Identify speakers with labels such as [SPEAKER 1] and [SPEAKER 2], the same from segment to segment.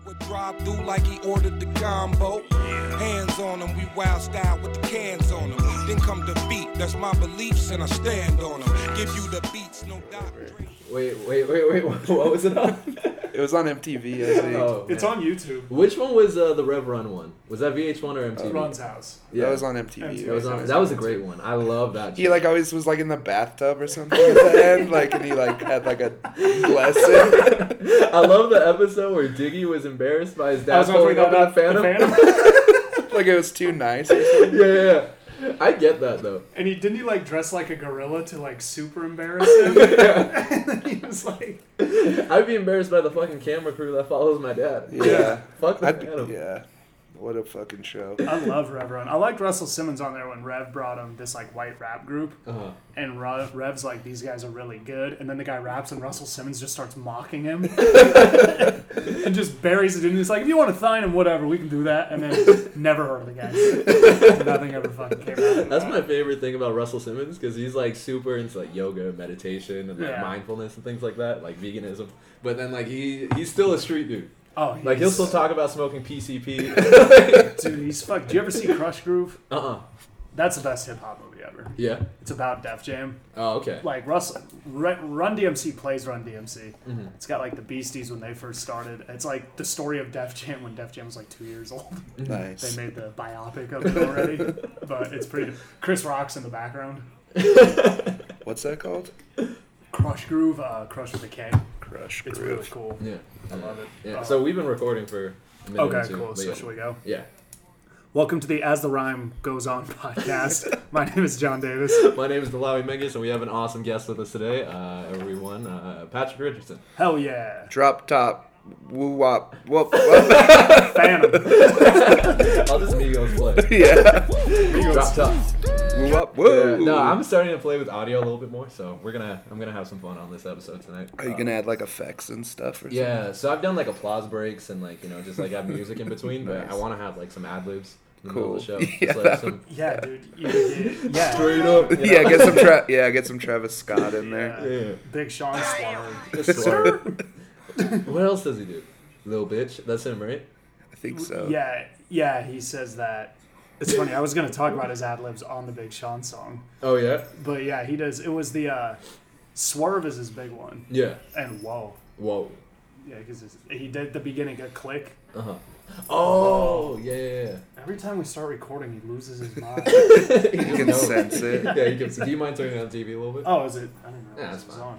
[SPEAKER 1] would drive through like he ordered the combo. Hands on him, we wild style with the cans on him. Then come the beat, that's my beliefs and I stand on them. Give you the beats, no doctrine.
[SPEAKER 2] Wait, what was it on?
[SPEAKER 3] It was on MTV, I think.
[SPEAKER 2] Oh,
[SPEAKER 4] It's on YouTube.
[SPEAKER 2] Which one was the Rev Run one? Was that VH1 or MTV?
[SPEAKER 4] Run's house.
[SPEAKER 3] That was on MTV.
[SPEAKER 2] That was a great one. I love that.
[SPEAKER 3] He like always was like in the bathtub or something at the end, like, and he like had like a lesson.
[SPEAKER 2] I love the episode where Diggy was embarrassed by his
[SPEAKER 4] I
[SPEAKER 2] dad
[SPEAKER 4] was wondering
[SPEAKER 2] pulling up in
[SPEAKER 4] about
[SPEAKER 2] the
[SPEAKER 4] the
[SPEAKER 2] Phantom.
[SPEAKER 4] Phantom.
[SPEAKER 3] Like it was too nice or something.
[SPEAKER 2] Yeah. I get that though.
[SPEAKER 4] And didn't he like dress like a gorilla to like super embarrass him? And then he was like,
[SPEAKER 2] I'd be embarrassed by the fucking camera crew that follows my dad.
[SPEAKER 3] Yeah.
[SPEAKER 2] Fuck the Phantom.
[SPEAKER 3] Yeah. What a fucking show.
[SPEAKER 4] I love Rev Run. I liked Russell Simmons on there when Rev brought him this like white rap group.
[SPEAKER 2] Uh-huh.
[SPEAKER 4] And Rev's like, these guys are really good. And then the guy raps and Russell Simmons just starts mocking him. And just buries it in. He's like, if you want to sign him, whatever, we can do that. And then never heard of the guy. Nothing ever fucking came out of
[SPEAKER 2] That's
[SPEAKER 4] that.
[SPEAKER 2] my favorite thing about Russell Simmons because he's like super into like yoga, meditation, and like
[SPEAKER 4] Yeah.
[SPEAKER 2] mindfulness and things like that, like veganism. But then like he's still a street dude.
[SPEAKER 4] Oh,
[SPEAKER 2] Like he'll still talk about smoking PCP.
[SPEAKER 4] Dude, he's fucked. Do you ever see Crush Groove? That's the best hip hop movie ever.
[SPEAKER 2] Yeah.
[SPEAKER 4] It's about Def Jam.
[SPEAKER 2] Oh, okay.
[SPEAKER 4] Like Run DMC plays Run DMC.
[SPEAKER 2] Mhm.
[SPEAKER 4] It's got like the Beasties when they first started. It's like the story of Def Jam when Def Jam was like 2 years old.
[SPEAKER 3] Nice.
[SPEAKER 4] They made the biopic of it already, but it's pretty. Chris Rock's in the background.
[SPEAKER 3] What's that called?
[SPEAKER 4] Crush Groove, Crush with a K.
[SPEAKER 3] Crush
[SPEAKER 4] It's
[SPEAKER 3] Groove.
[SPEAKER 4] really cool.
[SPEAKER 2] Yeah.
[SPEAKER 4] I love it.
[SPEAKER 2] Yeah. So we've been recording for a minute or
[SPEAKER 4] Okay,
[SPEAKER 2] two,
[SPEAKER 4] cool.
[SPEAKER 2] but
[SPEAKER 4] So
[SPEAKER 2] yeah.
[SPEAKER 4] should we go?
[SPEAKER 2] Yeah.
[SPEAKER 4] Welcome to the As the Rhyme Goes On podcast. My name is John Davis.
[SPEAKER 2] My name is Delawi Menges, and we have an awesome guest with us today, everyone. Patrick Richardson.
[SPEAKER 4] Hell yeah.
[SPEAKER 3] Drop top. Woo wop. Whoop.
[SPEAKER 4] Phantom.
[SPEAKER 2] I'll just Migos play.
[SPEAKER 3] Yeah.
[SPEAKER 2] Drop top.
[SPEAKER 3] Woo wop. Woo.
[SPEAKER 2] Yeah, no, I'm starting to play with audio a little bit more, so I'm gonna have some fun on this episode tonight.
[SPEAKER 3] Are you gonna add like effects and stuff or
[SPEAKER 2] Yeah, so I've done like applause breaks and like just like have music in between, but
[SPEAKER 3] Nice.
[SPEAKER 2] I want to have like some ad libs in the
[SPEAKER 3] Cool.
[SPEAKER 2] middle of the show.
[SPEAKER 3] Yeah,
[SPEAKER 2] Just, like,
[SPEAKER 3] that
[SPEAKER 2] some
[SPEAKER 4] Yeah, dude. Yeah.
[SPEAKER 2] straight up.
[SPEAKER 3] something?
[SPEAKER 2] You know?
[SPEAKER 3] Yeah, get some Travis Scott in there.
[SPEAKER 2] Yeah.
[SPEAKER 4] Big Sean Swarm.
[SPEAKER 2] Just swerve. What else does he do? Little bitch. That's him, right?
[SPEAKER 3] I think so.
[SPEAKER 4] Yeah, he says that. It's funny. I was going to talk about his ad libs on the Big Sean song,
[SPEAKER 2] Oh yeah.
[SPEAKER 4] but yeah, he does. It was the Swerve is his big one,
[SPEAKER 2] Yeah.
[SPEAKER 4] and Whoa,
[SPEAKER 2] Whoa.
[SPEAKER 4] yeah, because he did the beginning a click.
[SPEAKER 2] Uh huh. Oh yeah.
[SPEAKER 4] Every time we start recording, he loses his mind.
[SPEAKER 2] He
[SPEAKER 3] You can sense it.
[SPEAKER 2] Yeah, you can. Do you mind turning on TV a little bit?
[SPEAKER 4] Oh, is it? I don't know.
[SPEAKER 2] Yeah,
[SPEAKER 4] This
[SPEAKER 2] that's
[SPEAKER 4] is
[SPEAKER 2] fine.
[SPEAKER 4] on.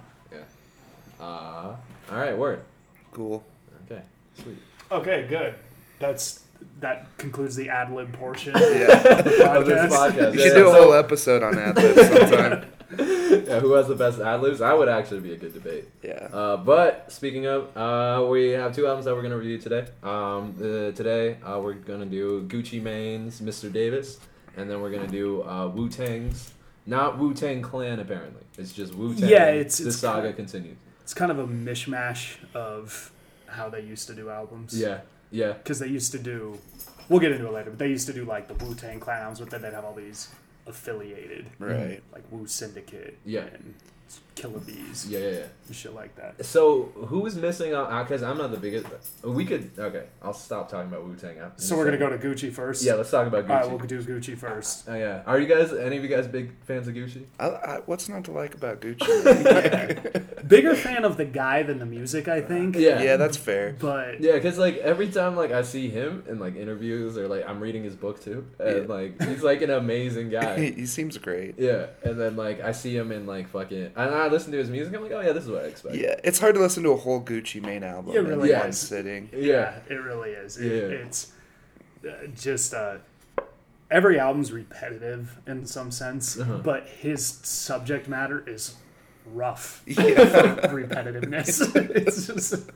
[SPEAKER 2] All right. Word.
[SPEAKER 3] Cool.
[SPEAKER 2] Okay. Sweet.
[SPEAKER 4] Okay, good. That concludes the ad lib portion.
[SPEAKER 3] Yeah.
[SPEAKER 4] Of the
[SPEAKER 2] Of this
[SPEAKER 4] podcast.
[SPEAKER 2] podcast.
[SPEAKER 3] You should do a whole episode on ad libs sometime.
[SPEAKER 2] Yeah, who has the best ad libs? That would actually be a good debate.
[SPEAKER 3] Yeah.
[SPEAKER 2] But speaking of, we have two albums that we're gonna review today. Today we're gonna do Gucci Mane's Mr. Davis, and then we're gonna do Wu Tang's, not Wu Tang Clan apparently. It's just Wu Tang.
[SPEAKER 4] Yeah, it's
[SPEAKER 2] the saga continues.
[SPEAKER 4] It's kind of a mishmash of how they used to do albums.
[SPEAKER 2] Yeah, yeah,
[SPEAKER 4] Because they used to do, we'll get into it later, but they used to do like the Wu-Tang Clan albums, but then they'd have all these affiliated,
[SPEAKER 3] Right.
[SPEAKER 4] like Wu Syndicate,
[SPEAKER 2] Yeah.
[SPEAKER 4] and Killer Bees,
[SPEAKER 2] yeah.
[SPEAKER 4] and shit like that.
[SPEAKER 2] So who's missing out? Because I'm not the biggest. We could. Okay, I'll stop talking about Wu Tang.
[SPEAKER 4] So we're gonna go to Gucci first.
[SPEAKER 2] Yeah, let's talk about Gucci.
[SPEAKER 4] All right, we'll do Gucci first.
[SPEAKER 2] Oh yeah. Are you guys? Any of you guys big fans of Gucci?
[SPEAKER 3] What's not to like about Gucci?
[SPEAKER 4] Bigger fan of the guy than the music, I think.
[SPEAKER 2] Yeah.
[SPEAKER 3] Yeah, that's fair.
[SPEAKER 4] But
[SPEAKER 2] Yeah, because like every time like I see him in like interviews or like I'm reading his book too, and
[SPEAKER 3] Yeah.
[SPEAKER 2] like he's like an amazing guy.
[SPEAKER 3] He seems great.
[SPEAKER 2] Yeah, and then like I see him in like fucking, and I listen to his music. I'm like, oh yeah, this is what I expect.
[SPEAKER 3] Yeah, it's hard to listen to a whole Gucci Mane album
[SPEAKER 4] It really
[SPEAKER 3] in one
[SPEAKER 4] is.
[SPEAKER 3] sitting.
[SPEAKER 2] Yeah.
[SPEAKER 4] it really is.
[SPEAKER 2] Yeah.
[SPEAKER 4] It's just every album's repetitive in some sense,
[SPEAKER 2] Uh-huh.
[SPEAKER 4] but his subject matter is rough.
[SPEAKER 3] Yeah.
[SPEAKER 4] Repetitiveness. It's just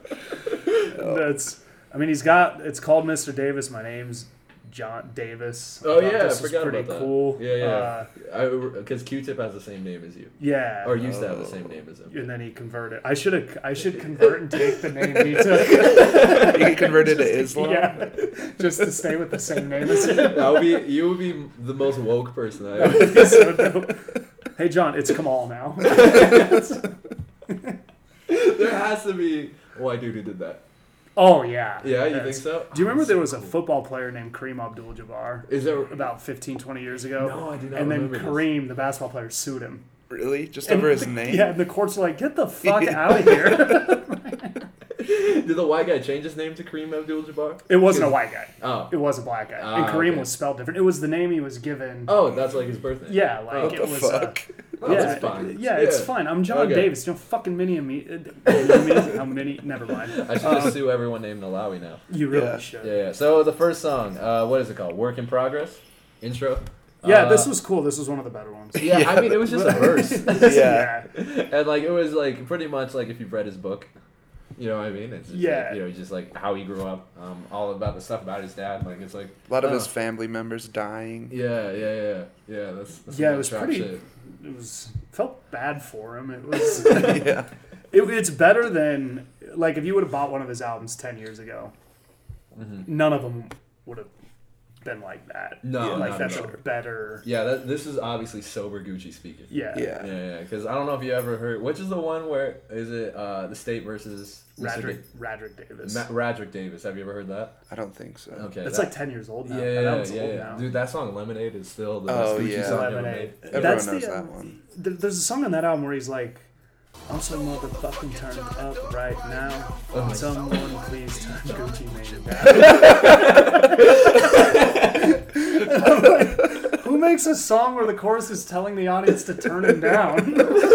[SPEAKER 4] that's. I mean, it's called Mr. Davis. My name's John Davis.
[SPEAKER 2] Oh
[SPEAKER 4] I thought
[SPEAKER 2] yeah, I
[SPEAKER 4] this was
[SPEAKER 2] forgot
[SPEAKER 4] pretty
[SPEAKER 2] about that.
[SPEAKER 4] cool.
[SPEAKER 2] Yeah. Because Q-Tip has the same name as you,
[SPEAKER 4] Yeah.
[SPEAKER 2] or used to have the same name as him.
[SPEAKER 4] And then he converted. I should convert and take the name he took.
[SPEAKER 3] He converted to Islam.
[SPEAKER 4] Yeah, just to stay with the same name as him.
[SPEAKER 2] You would be the most woke person I ever.
[SPEAKER 4] That'd be so dope. Hey John, it's Kamal now.
[SPEAKER 2] There has to be a white dude who did that.
[SPEAKER 4] Oh yeah.
[SPEAKER 2] Yeah, you
[SPEAKER 4] That's-
[SPEAKER 2] think so?
[SPEAKER 4] Do you remember there was a football player named Kareem Abdul-Jabbar
[SPEAKER 2] Is there?
[SPEAKER 4] about 15, 20 years ago?
[SPEAKER 2] No, I do not
[SPEAKER 4] And then
[SPEAKER 2] remember this.
[SPEAKER 4] Kareem, the basketball player, sued him.
[SPEAKER 3] Really? Just
[SPEAKER 4] And
[SPEAKER 3] over his
[SPEAKER 4] the-
[SPEAKER 3] name?
[SPEAKER 4] Yeah, and the courts were like, "Get the fuck
[SPEAKER 3] Yeah.
[SPEAKER 4] out of here!"
[SPEAKER 2] Did the white guy change his name to Kareem Abdul-Jabbar?
[SPEAKER 4] It wasn't a white guy.
[SPEAKER 2] Oh.
[SPEAKER 4] It was a black guy.
[SPEAKER 2] Ah,
[SPEAKER 4] And Kareem
[SPEAKER 2] okay.
[SPEAKER 4] was spelled different. It was the name he was given.
[SPEAKER 2] Oh, that's like his birth name.
[SPEAKER 4] Yeah, like
[SPEAKER 3] What
[SPEAKER 4] it
[SPEAKER 3] the
[SPEAKER 4] was.
[SPEAKER 3] fuck?
[SPEAKER 2] Oh,
[SPEAKER 4] Yeah,
[SPEAKER 2] that's fine.
[SPEAKER 4] Yeah, it's fine. I'm John
[SPEAKER 2] Okay.
[SPEAKER 4] Davis. You know, fucking mini me. How many? Never mind.
[SPEAKER 2] I should just sue everyone named Alawi now.
[SPEAKER 4] You really
[SPEAKER 3] Yeah.
[SPEAKER 4] should.
[SPEAKER 2] Yeah. So the first song, what is it called? Work in Progress? Intro?
[SPEAKER 4] Yeah, this was cool. This was one of the better ones.
[SPEAKER 2] Yeah, I mean, it was just a verse.
[SPEAKER 3] Yeah.
[SPEAKER 2] And, like, it was, like, pretty much like if you've read his book. You know what I mean? It's just,
[SPEAKER 4] Yeah.
[SPEAKER 2] like, you know, just, like, how he grew up. All about the stuff about his dad. Like, it's like...
[SPEAKER 3] A lot of
[SPEAKER 2] oh.
[SPEAKER 3] his family members dying.
[SPEAKER 2] Yeah. That's
[SPEAKER 4] Yeah,
[SPEAKER 2] some
[SPEAKER 4] it was
[SPEAKER 2] trap
[SPEAKER 4] pretty-
[SPEAKER 2] shit.
[SPEAKER 4] It was felt bad for him. It was.
[SPEAKER 3] Yeah.
[SPEAKER 4] It's better than like if you would have bought one of his albums 10 years ago. None of them would have been like that.
[SPEAKER 2] No,
[SPEAKER 4] like
[SPEAKER 2] not
[SPEAKER 4] that's
[SPEAKER 2] at
[SPEAKER 4] a
[SPEAKER 2] all.
[SPEAKER 4] better.
[SPEAKER 2] Yeah, this is obviously sober Gucci speaking.
[SPEAKER 4] Yeah.
[SPEAKER 3] Yeah.
[SPEAKER 2] Yeah, because I don't know if you ever heard... Which is the one where... Is it the State versus...
[SPEAKER 4] Radrick Davis.
[SPEAKER 2] Radrick Davis. Have you ever heard that?
[SPEAKER 3] I don't think so.
[SPEAKER 2] Okay.
[SPEAKER 4] That's
[SPEAKER 2] that-
[SPEAKER 4] like 10 years old now.
[SPEAKER 2] Yeah,
[SPEAKER 4] That album's
[SPEAKER 2] yeah,
[SPEAKER 4] old
[SPEAKER 2] yeah.
[SPEAKER 4] now.
[SPEAKER 2] Dude, that song Lemonade is still the
[SPEAKER 3] Oh,
[SPEAKER 2] best Gucci
[SPEAKER 3] yeah.
[SPEAKER 2] song ever
[SPEAKER 4] Lemonade.
[SPEAKER 2] made.
[SPEAKER 3] Everyone
[SPEAKER 4] That's
[SPEAKER 3] knows
[SPEAKER 4] the,
[SPEAKER 3] that one.
[SPEAKER 4] There's a song on that album where he's like, "I'm so motherfucking turned up right now.
[SPEAKER 2] Oh.
[SPEAKER 4] Someone please turn Gucci Mane down." And I'm like, who makes a song where the chorus is telling the audience to turn him down?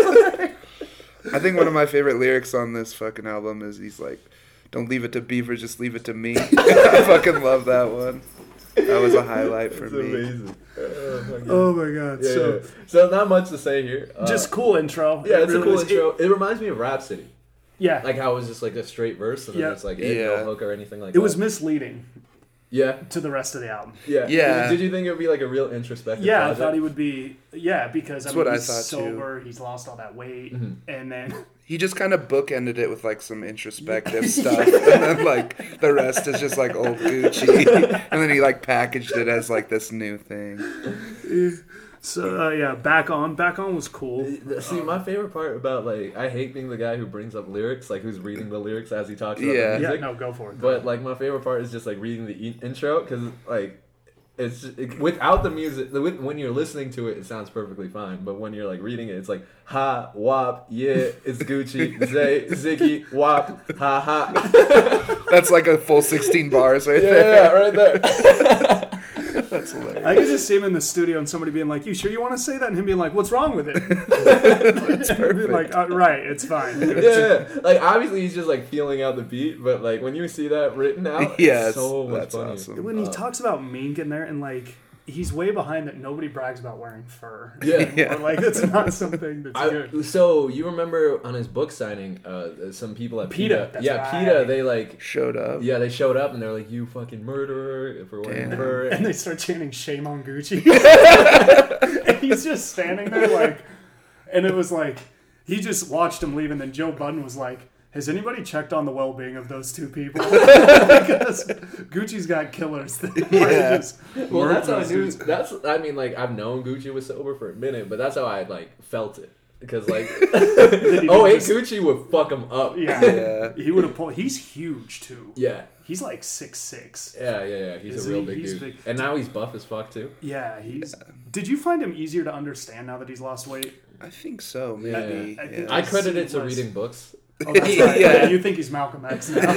[SPEAKER 3] I think one of my favorite lyrics on this fucking album is he's like, "Don't leave it to Beaver, just leave it to me." I fucking love that one. That was a highlight for
[SPEAKER 2] It's
[SPEAKER 3] me.
[SPEAKER 2] amazing. Oh my god.
[SPEAKER 4] Oh my god!
[SPEAKER 2] Yeah,
[SPEAKER 4] So
[SPEAKER 2] yeah. So not much to say here.
[SPEAKER 4] just cool intro.
[SPEAKER 2] Yeah, it's
[SPEAKER 4] It
[SPEAKER 2] a
[SPEAKER 4] really
[SPEAKER 2] cool
[SPEAKER 4] is.
[SPEAKER 2] intro. It reminds me of Rhapsody.
[SPEAKER 4] Yeah,
[SPEAKER 2] Like how it was just like a straight verse and then
[SPEAKER 4] Yeah.
[SPEAKER 2] it's like
[SPEAKER 3] Yeah.
[SPEAKER 2] no hook or anything like
[SPEAKER 4] it
[SPEAKER 2] that.
[SPEAKER 4] was misleading
[SPEAKER 2] Yeah.
[SPEAKER 4] to the rest of the album.
[SPEAKER 2] Yeah.
[SPEAKER 3] Yeah.
[SPEAKER 2] Did you think it would be like a real introspective
[SPEAKER 4] Yeah,
[SPEAKER 2] project?
[SPEAKER 4] I thought he would be. Yeah, because
[SPEAKER 3] That's
[SPEAKER 4] I mean,
[SPEAKER 3] what I
[SPEAKER 4] he's
[SPEAKER 3] thought, too.
[SPEAKER 4] sober. He's lost all that weight,
[SPEAKER 2] Mhm.
[SPEAKER 4] and then
[SPEAKER 3] He just kind of bookended it with like some introspective stuff, and then like the rest is just like old Gucci, and then he like packaged it as like this new thing.
[SPEAKER 4] so yeah, back on was cool.
[SPEAKER 2] See, my favorite part about like I hate being the guy who brings up lyrics, like who's reading the lyrics as he talks about
[SPEAKER 3] Yeah.
[SPEAKER 2] the
[SPEAKER 4] Yeah,
[SPEAKER 2] music.
[SPEAKER 4] no, go for it.
[SPEAKER 2] But like my favorite part is just like reading the intro because like it's without the music. When you're listening to it, it sounds perfectly fine. But when you're like reading it, it's like ha wop yeah, it's Gucci Zay Ziggy wop ha ha.
[SPEAKER 3] That's like a full 16 bars right
[SPEAKER 2] Yeah,
[SPEAKER 3] there.
[SPEAKER 2] right there.
[SPEAKER 3] That's hilarious.
[SPEAKER 4] I could just see him in the studio and somebody being like, "You sure you want to say that?" And him being like, "What's wrong with it?"
[SPEAKER 3] That's
[SPEAKER 4] And being
[SPEAKER 3] perfect.
[SPEAKER 4] like, "Right, it's fine."
[SPEAKER 2] Yeah, like obviously he's just like feeling out the beat, but like when you see that written out,
[SPEAKER 3] Yes,
[SPEAKER 2] it's so much
[SPEAKER 3] that's
[SPEAKER 2] funny.
[SPEAKER 3] awesome.
[SPEAKER 4] When he talks about Mean getting there and like he's way behind that nobody brags about wearing fur.
[SPEAKER 2] Yeah.
[SPEAKER 3] Yeah.
[SPEAKER 4] Or like that's not something that's good.
[SPEAKER 2] So you remember on his book signing, some people at
[SPEAKER 4] PETA,
[SPEAKER 2] PETA,
[SPEAKER 4] that's
[SPEAKER 2] yeah,
[SPEAKER 4] right.
[SPEAKER 2] PETA, they like,
[SPEAKER 3] Showed up.
[SPEAKER 2] yeah, they showed up and they're like, "You fucking murderer for wearing
[SPEAKER 3] Damn.
[SPEAKER 2] fur."
[SPEAKER 4] And they start chanting "Shame on Gucci." And he's just standing there like, and it was like he just watched him leave, and then Joe Budden was like, "Has anybody checked on the well-being of those two people?" Because Gucci's got killers. That
[SPEAKER 3] Yeah.
[SPEAKER 4] just
[SPEAKER 2] Well,
[SPEAKER 4] murder
[SPEAKER 2] that's how I
[SPEAKER 4] those
[SPEAKER 2] knew.
[SPEAKER 4] dudes.
[SPEAKER 2] That's I mean, like I've known Gucci was sober for a minute, but that's how I like felt it because like,
[SPEAKER 4] he
[SPEAKER 2] oh, hey,
[SPEAKER 4] just-
[SPEAKER 2] Gucci would fuck him up.
[SPEAKER 4] Yeah,
[SPEAKER 3] Yeah.
[SPEAKER 4] he would have pulled. He's huge too.
[SPEAKER 2] Yeah.
[SPEAKER 4] He's like 6'6".
[SPEAKER 2] Yeah. He's
[SPEAKER 4] Is
[SPEAKER 2] a real
[SPEAKER 4] he?
[SPEAKER 2] big
[SPEAKER 4] He's
[SPEAKER 2] dude,
[SPEAKER 4] big.
[SPEAKER 2] and now he's buff as fuck too.
[SPEAKER 4] Yeah, he's. Did you find him easier to understand now that he's lost weight?
[SPEAKER 3] I think so,
[SPEAKER 2] Yeah.
[SPEAKER 3] maybe.
[SPEAKER 4] I think
[SPEAKER 2] I
[SPEAKER 4] I've
[SPEAKER 2] credit
[SPEAKER 4] seen
[SPEAKER 2] it to
[SPEAKER 4] less.
[SPEAKER 2] reading books.
[SPEAKER 4] Oh, that's right.
[SPEAKER 3] Yeah.
[SPEAKER 4] Yeah, you think he's Malcolm X now?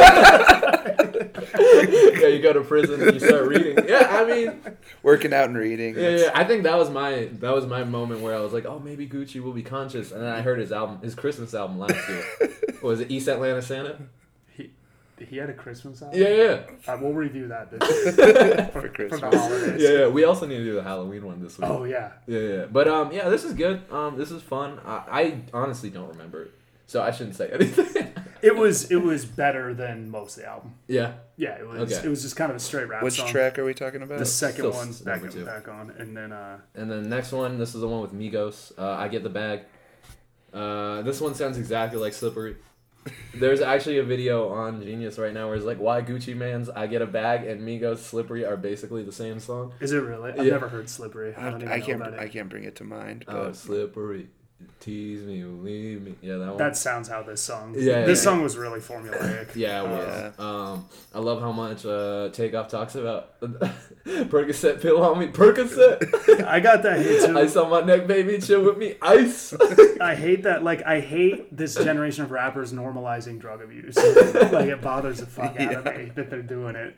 [SPEAKER 2] Yeah, you go to prison and you start reading. Yeah, I mean,
[SPEAKER 3] Working out and reading.
[SPEAKER 2] yeah. I think that was my moment where I was like, oh, maybe Gucci will be conscious. And then I heard his Christmas album last year. What was it, East Atlanta Santa?
[SPEAKER 4] He had a Christmas album.
[SPEAKER 2] Yeah.
[SPEAKER 4] We'll review that this
[SPEAKER 3] For
[SPEAKER 4] for
[SPEAKER 3] Christmas.
[SPEAKER 4] the holidays.
[SPEAKER 2] Yeah. We also need to do the Halloween one this week.
[SPEAKER 4] Oh yeah.
[SPEAKER 2] Yeah. But yeah, this is good. This is fun. I honestly don't remember it, so I shouldn't say anything.
[SPEAKER 4] It was better than most of the album.
[SPEAKER 2] Yeah.
[SPEAKER 4] Yeah, it was.
[SPEAKER 2] Okay.
[SPEAKER 4] It was just kind of a straight rap
[SPEAKER 3] Which
[SPEAKER 4] song.
[SPEAKER 3] track are we talking about?
[SPEAKER 4] The second
[SPEAKER 2] Still
[SPEAKER 4] one's
[SPEAKER 2] number
[SPEAKER 4] back,
[SPEAKER 2] two.
[SPEAKER 4] back on, and then
[SPEAKER 2] And then the next one, this is the one with Migos. I Get the Bag. This one sounds exactly like Slippery. There's actually a video on Genius right now where it's like, why Gucci Mane's I Get a Bag and Migos Slippery are basically the same song.
[SPEAKER 4] is it really? I've
[SPEAKER 2] Yeah.
[SPEAKER 4] never heard Slippery. I don't even know about it.
[SPEAKER 3] I can't bring it to mind.
[SPEAKER 2] Oh,
[SPEAKER 3] But
[SPEAKER 2] slippery. Tease me, leave me. Yeah, that one.
[SPEAKER 4] That sounds how this song.
[SPEAKER 2] Yeah,
[SPEAKER 4] This
[SPEAKER 2] yeah.
[SPEAKER 4] song was really formulaic.
[SPEAKER 2] Yeah, it was. I love how much Takeoff talks about Percocet pill on me. Percocet.
[SPEAKER 4] I got that hit too.
[SPEAKER 2] Ice on my neck, baby. Chill with me. Ice.
[SPEAKER 4] I hate that. Like, I hate this generation of rappers normalizing drug abuse. Like, it bothers the fuck out of me that they're doing it.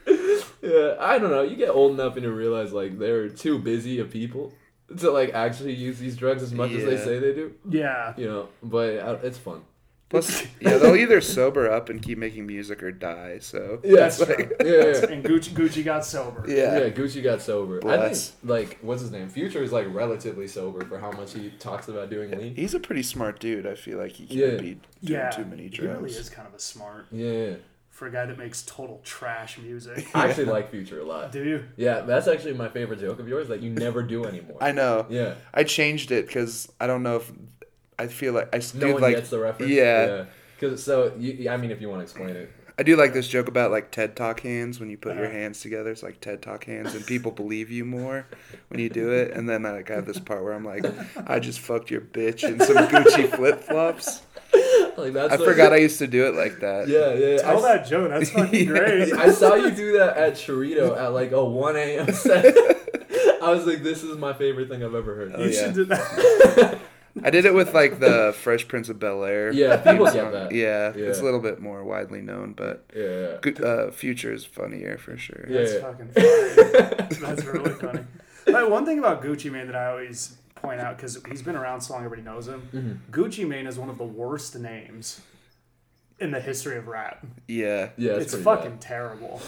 [SPEAKER 2] Yeah, I don't know. You get old enough and you realize like they're too busy of people to like actually use these drugs as much as they say they do.
[SPEAKER 4] Yeah.
[SPEAKER 2] You know, but it's fun.
[SPEAKER 3] Plus, yeah, they'll either sober up and keep making music or die. So
[SPEAKER 2] Yeah,
[SPEAKER 4] That's true.
[SPEAKER 2] Yeah.
[SPEAKER 4] And Gucci got sober.
[SPEAKER 2] Yeah, Gucci got sober.
[SPEAKER 3] Bless.
[SPEAKER 2] I think, like, what's his name? Future is, like, relatively sober for how much he talks about doing lean.
[SPEAKER 3] he's a pretty smart dude. I feel like he can't be doing too many drugs.
[SPEAKER 4] He really is kind of a smart
[SPEAKER 2] Yeah.
[SPEAKER 4] for a guy that makes total trash music.
[SPEAKER 2] I actually like Future a lot.
[SPEAKER 4] Do you?
[SPEAKER 2] Yeah, that's actually my favorite joke of yours that you never do anymore.
[SPEAKER 3] I know.
[SPEAKER 2] Yeah.
[SPEAKER 3] I changed it because I don't know if I feel like I
[SPEAKER 2] No
[SPEAKER 3] do
[SPEAKER 2] one
[SPEAKER 3] like
[SPEAKER 2] gets the reference?
[SPEAKER 3] Yeah.
[SPEAKER 2] Because, so, I mean, if you want to explain it.
[SPEAKER 3] I do like this joke about like TED Talk hands when you put your hands together. It's like TED Talk hands, and people believe you more when you do it. And then I have this part where I'm like, I just fucked your bitch in some Gucci flip flops.
[SPEAKER 2] Like, that's
[SPEAKER 3] I forgot I used to do it like that.
[SPEAKER 2] Yeah.
[SPEAKER 4] Tell that joke. That's fucking great.
[SPEAKER 2] I saw you do that at Chorito at like a 1 a.m. set. I was like, this is my favorite thing I've ever heard.
[SPEAKER 4] You should do that.
[SPEAKER 3] I did it with like the Fresh Prince of Bel-Air.
[SPEAKER 2] Yeah, people get that.
[SPEAKER 3] Yeah,
[SPEAKER 2] Yeah.
[SPEAKER 3] it's a little bit more widely known, but
[SPEAKER 2] Yeah.
[SPEAKER 3] Future is funnier for sure.
[SPEAKER 2] Yeah.
[SPEAKER 4] That's fucking funny. That's really funny. But one thing about Gucci Mane that I always point out, because he's been around so long, everybody knows him.
[SPEAKER 2] Mm-hmm.
[SPEAKER 4] Gucci Mane is one of the worst names in the history of rap.
[SPEAKER 3] Yeah.
[SPEAKER 2] Yeah,
[SPEAKER 4] It's
[SPEAKER 2] pretty
[SPEAKER 4] fucking
[SPEAKER 2] bad.
[SPEAKER 4] terrible.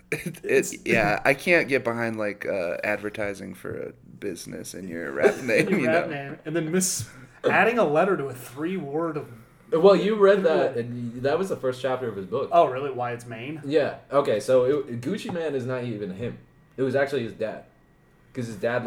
[SPEAKER 3] Yeah, I can't get behind like advertising for a business in your rap name.
[SPEAKER 4] Your
[SPEAKER 3] you
[SPEAKER 4] rap
[SPEAKER 3] know?
[SPEAKER 4] name. And then adding a letter to a 3-word.
[SPEAKER 2] Well, you read that, and that was the first chapter of his book.
[SPEAKER 4] Oh, really? Why it's Mane?
[SPEAKER 2] Yeah. Okay. So Gucci Mane is not even him. It was actually his dad, because his dad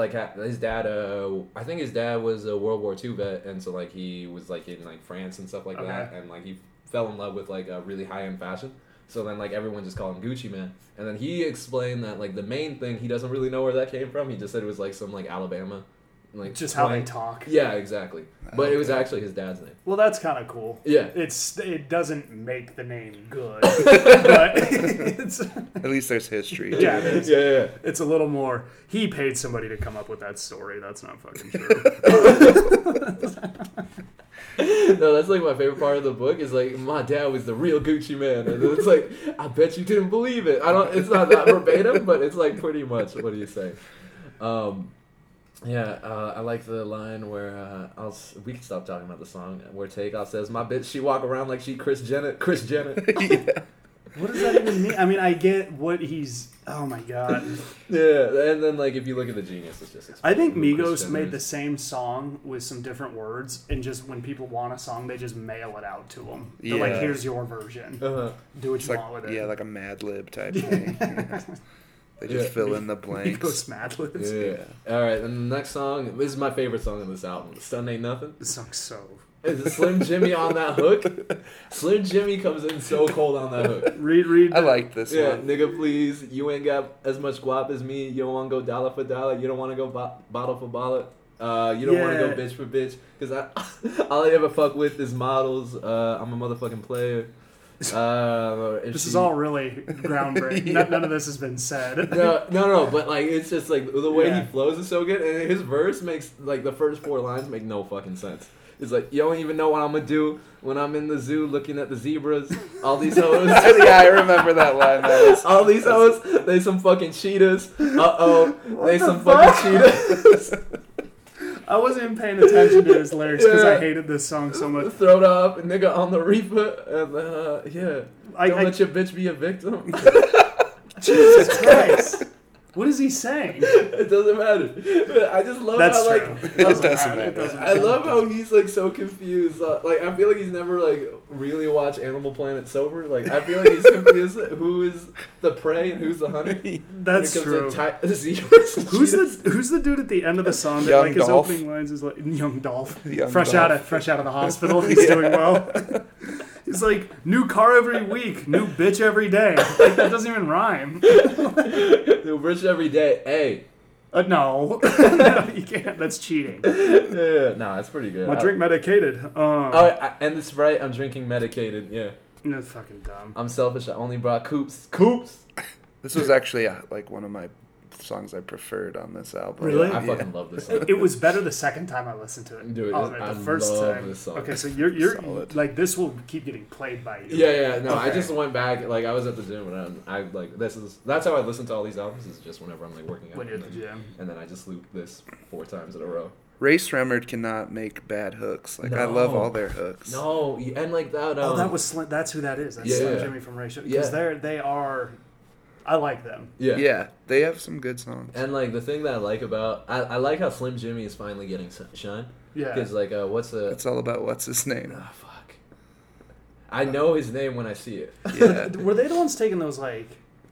[SPEAKER 2] I think his dad was a World War II vet, and so like he was like in like France and stuff like that, and like he fell in love with like a really high end fashion. So then like everyone just called him Gucci Mane, and then he explained that like the main thing he doesn't really know where that came from. He just said it was like some like Alabama. Like
[SPEAKER 4] Just how they talk.
[SPEAKER 2] Yeah, exactly. But it was actually his dad's name.
[SPEAKER 4] Well, that's kind of cool.
[SPEAKER 2] Yeah.
[SPEAKER 4] It doesn't make the name good, but it's
[SPEAKER 3] At least there's history.
[SPEAKER 4] yeah, it is.
[SPEAKER 2] Yeah.
[SPEAKER 4] It's a little more. He paid somebody to come up with that story. That's not fucking true.
[SPEAKER 2] No, that's like my favorite part of the book is like my dad was the real Gucci Mane, and it's like I bet you didn't believe it. It's not that verbatim, but it's like pretty much what do you say? I like the line where we can stop talking about the song where Takeoff says, "My bitch, she walk around like she Kris Jenner."
[SPEAKER 3] Yeah.
[SPEAKER 4] What does that even mean? I mean, I get what he's. Oh my god.
[SPEAKER 2] Yeah, and then like if you look at the Genius, it's just.
[SPEAKER 4] I think
[SPEAKER 2] who Kris
[SPEAKER 4] Migos
[SPEAKER 2] Jenner
[SPEAKER 4] made
[SPEAKER 2] is.
[SPEAKER 4] the same song with some different words, and just when people want a song, they just mail it out to them. They're like,
[SPEAKER 3] Yeah.
[SPEAKER 4] "Here's your version.
[SPEAKER 2] Uh-huh.
[SPEAKER 4] Do what
[SPEAKER 3] It's
[SPEAKER 4] you
[SPEAKER 3] like
[SPEAKER 4] want with it."
[SPEAKER 3] like a Mad Lib type thing. They just
[SPEAKER 2] Yeah.
[SPEAKER 3] fill in the blanks.
[SPEAKER 4] Migos Mad Libs.
[SPEAKER 2] Yeah. All right, and the next song. This is my favorite song on this album. "Stun Ain't Nothing."
[SPEAKER 4] This song's so.
[SPEAKER 2] Is Slim Jimmy on that hook? Slim Jimmy comes in so cold on that hook.
[SPEAKER 4] Read.
[SPEAKER 3] I like this
[SPEAKER 2] Yeah,
[SPEAKER 3] one.
[SPEAKER 2] nigga, please. You ain't got as much guap as me. You don't want to go dollar for dollar. You don't want to go bottle for bottle. You don't want to go
[SPEAKER 4] Yeah.
[SPEAKER 2] bitch for bitch. Because all I ever fuck with is models. I'm a motherfucking player.
[SPEAKER 4] This is all really groundbreaking. None of this has been said.
[SPEAKER 2] No, but like it's just like the way
[SPEAKER 4] Yeah.
[SPEAKER 2] he flows is so good, and his verse makes like the first 4 lines make no fucking sense. It's like, you don't even know what I'm gonna do when I'm in the zoo looking at the zebras. All these hoes.
[SPEAKER 3] Yeah, I remember that line.
[SPEAKER 2] All these hoes, they some fucking cheetahs. They
[SPEAKER 4] the
[SPEAKER 2] some
[SPEAKER 4] fuck?
[SPEAKER 2] fucking cheetahs.
[SPEAKER 4] I wasn't even paying attention to his lyrics because I
[SPEAKER 2] Yeah.
[SPEAKER 4] hated this song so much.
[SPEAKER 2] Throw it up, nigga on the reaper, and yeah. Don't let your bitch be a victim.
[SPEAKER 4] Jesus Christ. What is he saying?
[SPEAKER 2] It doesn't matter. I just love
[SPEAKER 4] That's
[SPEAKER 2] how like
[SPEAKER 4] true.
[SPEAKER 3] It doesn't
[SPEAKER 4] It
[SPEAKER 3] matter.
[SPEAKER 2] I love how he's like so confused. Like I feel like he's never like really watched Animal Planet sober. Like I feel like he's confused who is the prey and who's the hunter.
[SPEAKER 4] That's
[SPEAKER 2] When it
[SPEAKER 4] true.
[SPEAKER 2] comes to zebras and
[SPEAKER 4] Who's
[SPEAKER 2] cheetahs.
[SPEAKER 4] the dude at the end of the song that
[SPEAKER 3] Young
[SPEAKER 4] like his
[SPEAKER 3] Dolph.
[SPEAKER 4] opening lines is like Young Dolph,
[SPEAKER 3] Young
[SPEAKER 4] fresh
[SPEAKER 3] Dolph.
[SPEAKER 4] out of the hospital. He's doing well. He's like new car every week, new bitch every day. Like that doesn't even rhyme.
[SPEAKER 2] Dude, rich every day. Hey,
[SPEAKER 4] No. No, you can't. That's cheating.
[SPEAKER 2] Yeah, nah, it's pretty good.
[SPEAKER 4] My drink medicated.
[SPEAKER 2] And the Sprite, I'm drinking medicated. Yeah,
[SPEAKER 4] That's fucking dumb.
[SPEAKER 2] I'm selfish. I only brought Coops. Coops.
[SPEAKER 3] This was actually like one of my songs I preferred on this album.
[SPEAKER 4] Really?
[SPEAKER 2] I fucking love this song.
[SPEAKER 4] It was better the second time I listened to it.
[SPEAKER 2] Dude, I
[SPEAKER 4] the first
[SPEAKER 2] love
[SPEAKER 4] time.
[SPEAKER 2] this song.
[SPEAKER 4] Okay, so you're
[SPEAKER 3] Solid.
[SPEAKER 4] like this will keep getting played by you.
[SPEAKER 2] Yeah, no, I
[SPEAKER 4] Okay.
[SPEAKER 2] just went back. Like I was at the gym, and I like that's how I listen to all these albums. Is just whenever I'm like working out.
[SPEAKER 4] When you're at the gym.
[SPEAKER 2] And then I just loop this 4 times in a row.
[SPEAKER 3] Race Remmerd cannot make bad hooks. Like I love
[SPEAKER 2] No.
[SPEAKER 3] all their hooks.
[SPEAKER 2] No, and like that.
[SPEAKER 4] Oh, that was Slim. That's who that is. That's
[SPEAKER 2] Yeah.
[SPEAKER 4] Slim Jimmy from Ray Show. Because they are. I like them.
[SPEAKER 3] Yeah, they have some good songs.
[SPEAKER 2] And like the thing that I like about I like how Slim Jimmy is finally getting shine.
[SPEAKER 4] Yeah.
[SPEAKER 2] Because like what's the
[SPEAKER 3] It's all about what's his name.
[SPEAKER 2] fuck. I know his name when I see it.
[SPEAKER 3] Yeah.
[SPEAKER 4] Were they the ones taking those like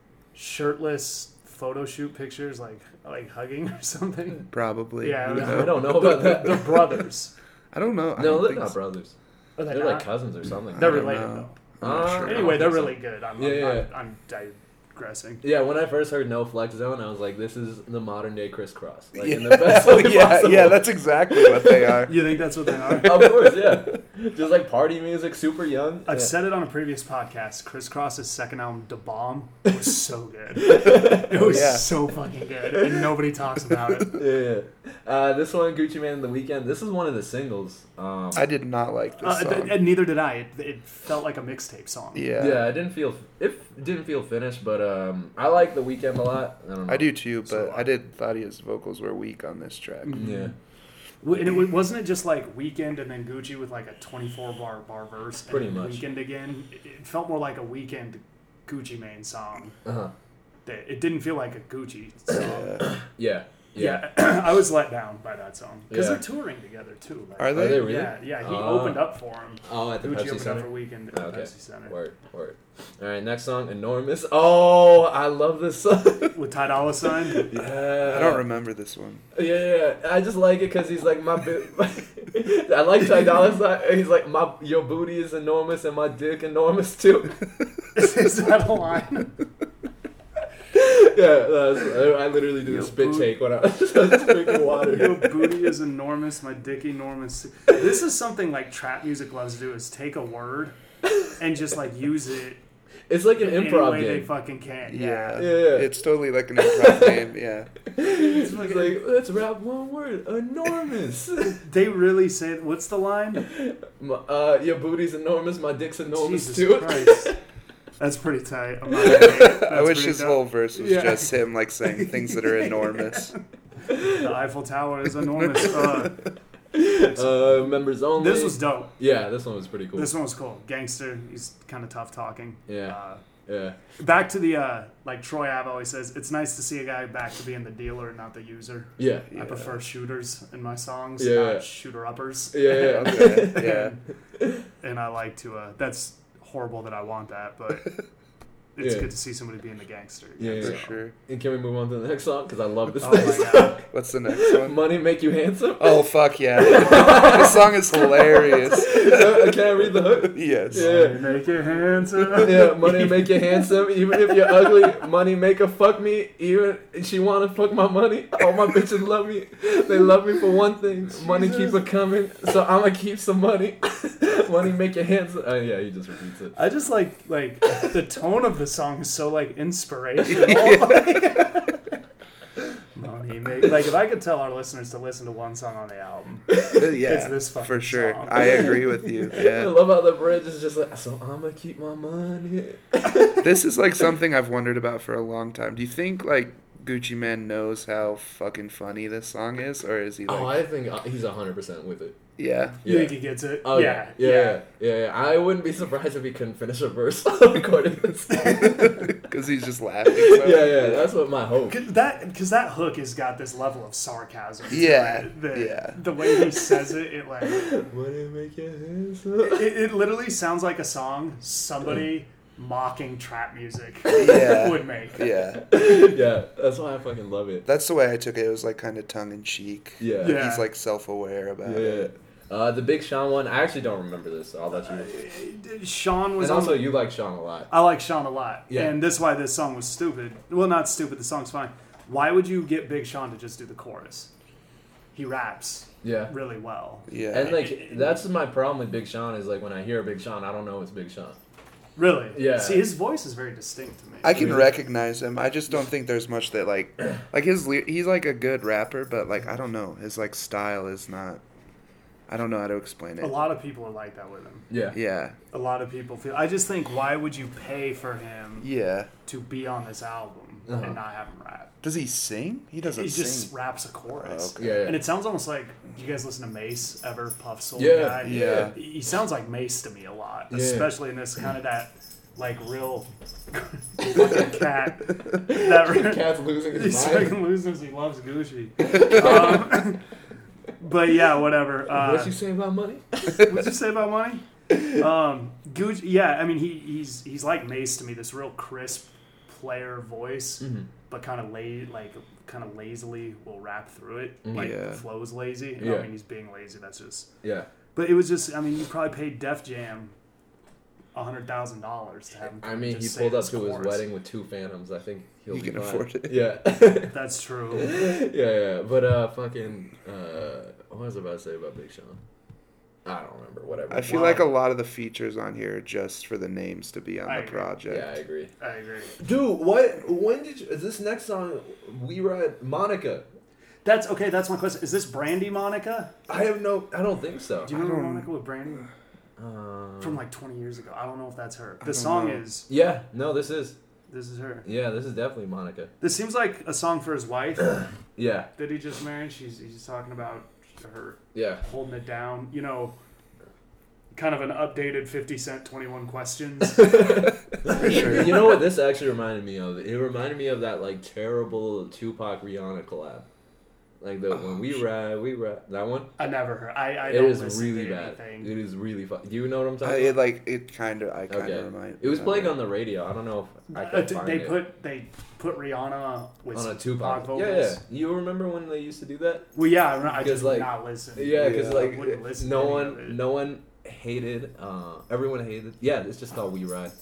[SPEAKER 4] shirtless photo shoot pictures, like hugging or something?
[SPEAKER 3] Probably.
[SPEAKER 4] Yeah,
[SPEAKER 3] Who
[SPEAKER 4] I
[SPEAKER 3] knows?
[SPEAKER 2] I don't know about that.
[SPEAKER 4] They're brothers.
[SPEAKER 3] I don't know. I
[SPEAKER 2] No,
[SPEAKER 3] don't
[SPEAKER 2] they're
[SPEAKER 3] think
[SPEAKER 2] not
[SPEAKER 3] so.
[SPEAKER 2] brothers.
[SPEAKER 4] Are they
[SPEAKER 2] They're
[SPEAKER 4] not?
[SPEAKER 2] like cousins or something.
[SPEAKER 4] They're
[SPEAKER 3] I don't
[SPEAKER 4] related
[SPEAKER 3] know.
[SPEAKER 4] though.
[SPEAKER 3] I'm not sure.
[SPEAKER 4] Anyway, they're
[SPEAKER 2] I don't
[SPEAKER 4] really
[SPEAKER 2] think
[SPEAKER 4] good.
[SPEAKER 2] Yeah.
[SPEAKER 4] I'm digressing.
[SPEAKER 2] Yeah, when I first heard No Flex Zone, I was like, this is the modern day Crisscross. Like
[SPEAKER 3] Yeah.
[SPEAKER 2] in the best way possible.
[SPEAKER 3] Yeah, that's exactly what they are.
[SPEAKER 4] You think that's what they are?
[SPEAKER 2] Of course, yeah. Just like party music, super young.
[SPEAKER 4] I've
[SPEAKER 2] yeah.
[SPEAKER 4] said it on a previous podcast. Criss Cross's second album, Da Bomb, was so good. It was
[SPEAKER 3] Yeah.
[SPEAKER 4] so fucking good, and nobody talks about it.
[SPEAKER 2] Yeah. This one, Gucci Mane and The Weeknd. This is one of the singles.
[SPEAKER 3] I did not like this song.
[SPEAKER 4] And neither did I. It felt like a mixtape song.
[SPEAKER 3] Yeah.
[SPEAKER 2] Yeah, it didn't feel finished, but I like The Weeknd a lot. I don't know.
[SPEAKER 3] I do too, but
[SPEAKER 4] So,
[SPEAKER 3] I thought his vocals were weak on this track.
[SPEAKER 2] Yeah.
[SPEAKER 4] And wasn't it just like Weeknd and then Gucci with like a 24 bar verse? And
[SPEAKER 2] Pretty
[SPEAKER 4] then
[SPEAKER 2] much.
[SPEAKER 4] Weeknd again. It felt more like a Weeknd Gucci Mane song.
[SPEAKER 2] Uh-huh.
[SPEAKER 4] It didn't feel like a Gucci song.
[SPEAKER 2] Yeah.
[SPEAKER 4] Yeah, I was let down by that song because
[SPEAKER 2] Yeah.
[SPEAKER 4] they're touring together too. Like,
[SPEAKER 3] Are they?
[SPEAKER 2] Are they really?
[SPEAKER 4] Yeah. He
[SPEAKER 2] Oh.
[SPEAKER 4] opened up for him.
[SPEAKER 2] Oh, at the
[SPEAKER 4] Gucci
[SPEAKER 2] Pepsi
[SPEAKER 4] opened up
[SPEAKER 2] Center?
[SPEAKER 4] for Weeknd at the
[SPEAKER 2] Okay.
[SPEAKER 4] Pepsi Center
[SPEAKER 2] Word. All right, next song, Enormous. Oh, I love this song.
[SPEAKER 4] with Ty Dolla $ign.
[SPEAKER 2] Yeah.
[SPEAKER 3] I don't remember this one.
[SPEAKER 2] Yeah, I just like it because he's like I like Ty Dolla $ign. He's like your booty is enormous and my dick enormous too.
[SPEAKER 4] Is that a line?
[SPEAKER 2] Yeah, I literally do a
[SPEAKER 4] Your
[SPEAKER 2] spit
[SPEAKER 4] boot-
[SPEAKER 2] take when I was drinking water.
[SPEAKER 4] Your booty is enormous, my dick enormous. This is something like trap music loves to do: is take a word and just like use it
[SPEAKER 2] It's like an
[SPEAKER 4] in any
[SPEAKER 2] improv
[SPEAKER 4] way they
[SPEAKER 2] game.
[SPEAKER 4] fucking can.
[SPEAKER 3] Yeah.
[SPEAKER 2] Yeah.
[SPEAKER 3] It's totally like an improv game. Yeah.
[SPEAKER 2] It's like, let's rap one word, enormous.
[SPEAKER 4] They really say, what's the line?
[SPEAKER 2] Your booty's enormous, my dick's enormous
[SPEAKER 4] Jesus
[SPEAKER 2] too.
[SPEAKER 4] Christ. That's pretty tight. I'm not gonna hate it.
[SPEAKER 3] I
[SPEAKER 4] That's
[SPEAKER 3] wish
[SPEAKER 4] pretty
[SPEAKER 3] his
[SPEAKER 4] dope.
[SPEAKER 3] whole verse was
[SPEAKER 2] Yeah.
[SPEAKER 3] just him like saying things that are enormous.
[SPEAKER 4] The Eiffel Tower is enormous.
[SPEAKER 2] Members only.
[SPEAKER 4] This was dope.
[SPEAKER 2] Yeah, this one was pretty cool.
[SPEAKER 4] This one was cool. Gangster. He's kind of tough talking.
[SPEAKER 2] Yeah. Yeah.
[SPEAKER 4] Back to the like Troy Ave always says, it's nice to see a guy back to being the dealer, not the user.
[SPEAKER 2] Yeah.
[SPEAKER 4] I prefer shooters in my songs,
[SPEAKER 2] Yeah.
[SPEAKER 4] not shooter uppers.
[SPEAKER 2] Yeah.
[SPEAKER 3] Okay. Yeah.
[SPEAKER 4] And I like to. That's horrible that I want that, but it's
[SPEAKER 2] Yeah.
[SPEAKER 4] good to see somebody being the gangster.
[SPEAKER 2] Yeah,
[SPEAKER 3] For
[SPEAKER 2] yeah.
[SPEAKER 3] sure.
[SPEAKER 2] And can we move on to the next song? Because I love this
[SPEAKER 4] Oh my
[SPEAKER 2] next
[SPEAKER 4] god.
[SPEAKER 3] What's the next one?
[SPEAKER 2] Money Make You Handsome?
[SPEAKER 3] Oh fuck yeah! This song is hilarious.
[SPEAKER 2] Can I read the hook?
[SPEAKER 3] Yes.
[SPEAKER 2] Yeah.
[SPEAKER 4] Make your hands up.
[SPEAKER 2] Yeah, money make you handsome, even if you're ugly. Money make her fuck me, even if she wanna fuck my money. All my bitches love me. They love me for one thing. Money keep her coming, so I'ma keep some money. Money make you handsome. Oh yeah, he just repeats it.
[SPEAKER 4] I just like the tone of the song is so like inspirational. Money make, like if I could tell our listeners to listen to one song on the album,
[SPEAKER 3] Yeah.
[SPEAKER 4] it's this fucking
[SPEAKER 3] For sure.
[SPEAKER 4] song.
[SPEAKER 3] I agree with you.
[SPEAKER 2] I
[SPEAKER 3] Yeah.
[SPEAKER 2] love how the bridge is just like, so I'ma keep my money.
[SPEAKER 3] This is like something I've wondered about for a long time. Do you think like Gucci Mane knows how fucking funny this song is, or is he like?
[SPEAKER 2] Oh, I think he's 100% with it.
[SPEAKER 3] Yeah.
[SPEAKER 4] You think he gets it?
[SPEAKER 2] Oh
[SPEAKER 4] yeah.
[SPEAKER 2] yeah. I wouldn't be surprised if he couldn't finish a verse recording this.
[SPEAKER 3] Because he's just laughing. So.
[SPEAKER 2] Yeah. That's what my hope.
[SPEAKER 4] Because that hook has got this level of sarcasm. to
[SPEAKER 3] Yeah,
[SPEAKER 4] it that
[SPEAKER 3] yeah.
[SPEAKER 4] The way he says it, it like
[SPEAKER 2] Money make you handsome.
[SPEAKER 4] it literally sounds like a song somebody mocking trap music
[SPEAKER 3] Yeah.
[SPEAKER 4] would make.
[SPEAKER 3] Yeah.
[SPEAKER 2] Yeah, that's why I fucking love it.
[SPEAKER 3] That's the way I took it. It was like kind of tongue in cheek.
[SPEAKER 2] Yeah.
[SPEAKER 4] Yeah.
[SPEAKER 3] He's like self-aware about
[SPEAKER 2] Yeah.
[SPEAKER 3] it.
[SPEAKER 2] The Big Sean one, I actually don't remember this, so I'll let you.
[SPEAKER 4] Sean was
[SPEAKER 2] And also,
[SPEAKER 4] on,
[SPEAKER 2] you like Sean a lot.
[SPEAKER 4] I like Sean a lot.
[SPEAKER 2] Yeah.
[SPEAKER 4] And that's why this song was stupid. Well, not stupid, the song's fine. Why would you get Big Sean to just do the chorus? He raps
[SPEAKER 2] Yeah.
[SPEAKER 4] really well.
[SPEAKER 3] Yeah.
[SPEAKER 2] And like that's my problem with Big Sean is like when I hear Big Sean, I don't know it's Big Sean.
[SPEAKER 4] Really?
[SPEAKER 2] Yeah.
[SPEAKER 4] See, his voice is very distinct to me.
[SPEAKER 3] I can recognize him. I just don't think there's much that like he's like a good rapper, but like I don't know, his like style is not. I don't know how to explain it.
[SPEAKER 4] A lot of people are like that with him.
[SPEAKER 2] Yeah.
[SPEAKER 3] Yeah.
[SPEAKER 4] A lot of people feel. I just think, why would you pay for him
[SPEAKER 3] Yeah.
[SPEAKER 4] to be on this album and not have him rap?
[SPEAKER 3] Does he sing? He doesn't
[SPEAKER 4] He
[SPEAKER 3] sing.
[SPEAKER 4] just raps a chorus.
[SPEAKER 3] Oh, okay.
[SPEAKER 2] Yeah.
[SPEAKER 4] And it sounds almost like, do you guys listen to Mace ever? Puff Soul
[SPEAKER 2] Yeah,
[SPEAKER 4] guy?
[SPEAKER 3] yeah.
[SPEAKER 4] He sounds like Mace to me a lot,
[SPEAKER 2] Yeah.
[SPEAKER 4] especially in this kind of that, like, real fucking cat. That
[SPEAKER 2] Cat's losing his
[SPEAKER 4] he's
[SPEAKER 2] mind.
[SPEAKER 4] fucking loses. He loves Gucci. But yeah, whatever.
[SPEAKER 2] What you say about money?
[SPEAKER 4] What'd you say about money? Gucci. Yeah, I mean he's like Mace to me. This real crisp player voice, but kind of lazily will rap through it. Like
[SPEAKER 3] Yeah.
[SPEAKER 4] the flow's lazy. I
[SPEAKER 2] Yeah.
[SPEAKER 4] don't mean he's being lazy. That's just.
[SPEAKER 2] Yeah.
[SPEAKER 4] But it was just. I mean, you probably paid Def Jam $100,000 to have him.
[SPEAKER 2] I mean, he
[SPEAKER 4] just
[SPEAKER 2] pulled
[SPEAKER 4] say
[SPEAKER 2] up
[SPEAKER 4] this
[SPEAKER 2] to his
[SPEAKER 4] chorus.
[SPEAKER 2] wedding with 2 Phantoms. I think he'll
[SPEAKER 3] He
[SPEAKER 2] be
[SPEAKER 3] can
[SPEAKER 2] fine.
[SPEAKER 3] afford it.
[SPEAKER 2] Yeah.
[SPEAKER 4] That's true.
[SPEAKER 2] yeah. But fucking what was I about to say about Big Sean? I don't remember. Whatever.
[SPEAKER 3] I feel
[SPEAKER 4] Wow.
[SPEAKER 3] like a lot of the features on here are just for the names to be on
[SPEAKER 4] I
[SPEAKER 3] the
[SPEAKER 4] agree.
[SPEAKER 3] project.
[SPEAKER 2] Yeah, I agree.
[SPEAKER 4] I agree.
[SPEAKER 2] Dude, what? When did you? Is this next song? We Ride Monica.
[SPEAKER 4] That's okay. That's my question. Is this Brandy Monica?
[SPEAKER 2] I have no. I don't think so.
[SPEAKER 4] Do you remember Monica with Brandy
[SPEAKER 2] Um,
[SPEAKER 4] from like 20 years ago? I don't know if that's her. The song
[SPEAKER 3] know.
[SPEAKER 4] is.
[SPEAKER 2] yeah. No, this is.
[SPEAKER 4] This is her.
[SPEAKER 2] Yeah, this is definitely Monica.
[SPEAKER 4] This seems like a song for his wife
[SPEAKER 2] Yeah.
[SPEAKER 4] that he just married. He's talking about her
[SPEAKER 2] Yeah.
[SPEAKER 4] holding it down. You know, kind of an updated 50 Cent 21 Questions.
[SPEAKER 3] For sure.
[SPEAKER 2] You know what this actually reminded me of? It reminded me of that like terrible Tupac Rihanna collab. Like the when we ride that one.
[SPEAKER 4] I never heard. I
[SPEAKER 2] It
[SPEAKER 4] don't
[SPEAKER 2] is
[SPEAKER 4] listen
[SPEAKER 2] really
[SPEAKER 4] to
[SPEAKER 2] bad.
[SPEAKER 4] anything.
[SPEAKER 2] It is really fun. Do you know what I'm talking
[SPEAKER 3] I
[SPEAKER 2] about?
[SPEAKER 3] kind of
[SPEAKER 2] Okay.
[SPEAKER 3] remind.
[SPEAKER 2] It was playing on the radio. I don't know if I can find
[SPEAKER 4] They
[SPEAKER 2] it.
[SPEAKER 4] put Rihanna with
[SPEAKER 2] On a
[SPEAKER 4] Tupac
[SPEAKER 2] Tupac.
[SPEAKER 4] vocals.
[SPEAKER 2] Yeah. You remember when they used to do that?
[SPEAKER 4] Well, yeah, I
[SPEAKER 2] Because,
[SPEAKER 4] just
[SPEAKER 2] like,
[SPEAKER 4] not listen.
[SPEAKER 2] Yeah, because
[SPEAKER 3] Yeah.
[SPEAKER 2] like
[SPEAKER 4] I wouldn't listen
[SPEAKER 2] no
[SPEAKER 4] to any of it.
[SPEAKER 2] one hated. Everyone hated. Yeah, it's just called We Ride.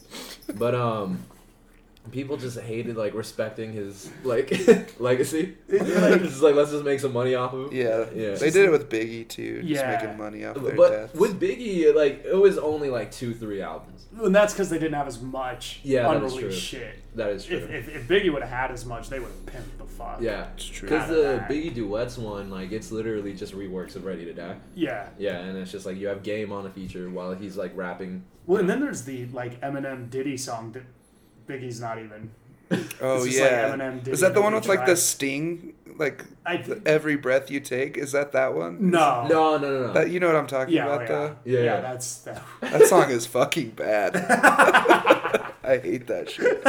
[SPEAKER 2] But people just hated like respecting his like legacy. Just like let's just make some money off of him.
[SPEAKER 3] Yeah,
[SPEAKER 2] Yeah.
[SPEAKER 3] They did it with Biggie too, just
[SPEAKER 4] Yeah.
[SPEAKER 3] making money off their
[SPEAKER 2] But
[SPEAKER 3] deaths.
[SPEAKER 2] with Biggie, like it was only like 2-3 albums.
[SPEAKER 4] And that's because they didn't have as much
[SPEAKER 2] Yeah, that is
[SPEAKER 4] unreleased
[SPEAKER 2] true.
[SPEAKER 4] shit.
[SPEAKER 2] That is true.
[SPEAKER 4] If Biggie would have had as much, they would have pimped the fuck.
[SPEAKER 2] Yeah,
[SPEAKER 3] It's true.
[SPEAKER 2] because
[SPEAKER 4] Out of
[SPEAKER 2] the
[SPEAKER 4] that.
[SPEAKER 2] Biggie duets one, like it's literally just reworks of Ready to Die.
[SPEAKER 4] Yeah.
[SPEAKER 2] Yeah, and it's just like you have Game on a feature while he's like rapping.
[SPEAKER 4] Well, and then there's the like Eminem Diddy song that Biggie's not even.
[SPEAKER 3] Oh
[SPEAKER 4] It's just like
[SPEAKER 3] yeah,
[SPEAKER 4] Eminem Diddy
[SPEAKER 3] is that the one
[SPEAKER 4] Diddy
[SPEAKER 3] with like the
[SPEAKER 4] track.
[SPEAKER 3] Sting, like
[SPEAKER 4] I
[SPEAKER 3] every breath you take? Is that one?
[SPEAKER 4] no.
[SPEAKER 2] No.
[SPEAKER 3] That you know what I'm talking
[SPEAKER 4] Yeah,
[SPEAKER 3] about
[SPEAKER 4] yeah.
[SPEAKER 3] though.
[SPEAKER 2] Yeah.
[SPEAKER 4] That's that.
[SPEAKER 3] That song is fucking bad. I hate that shit.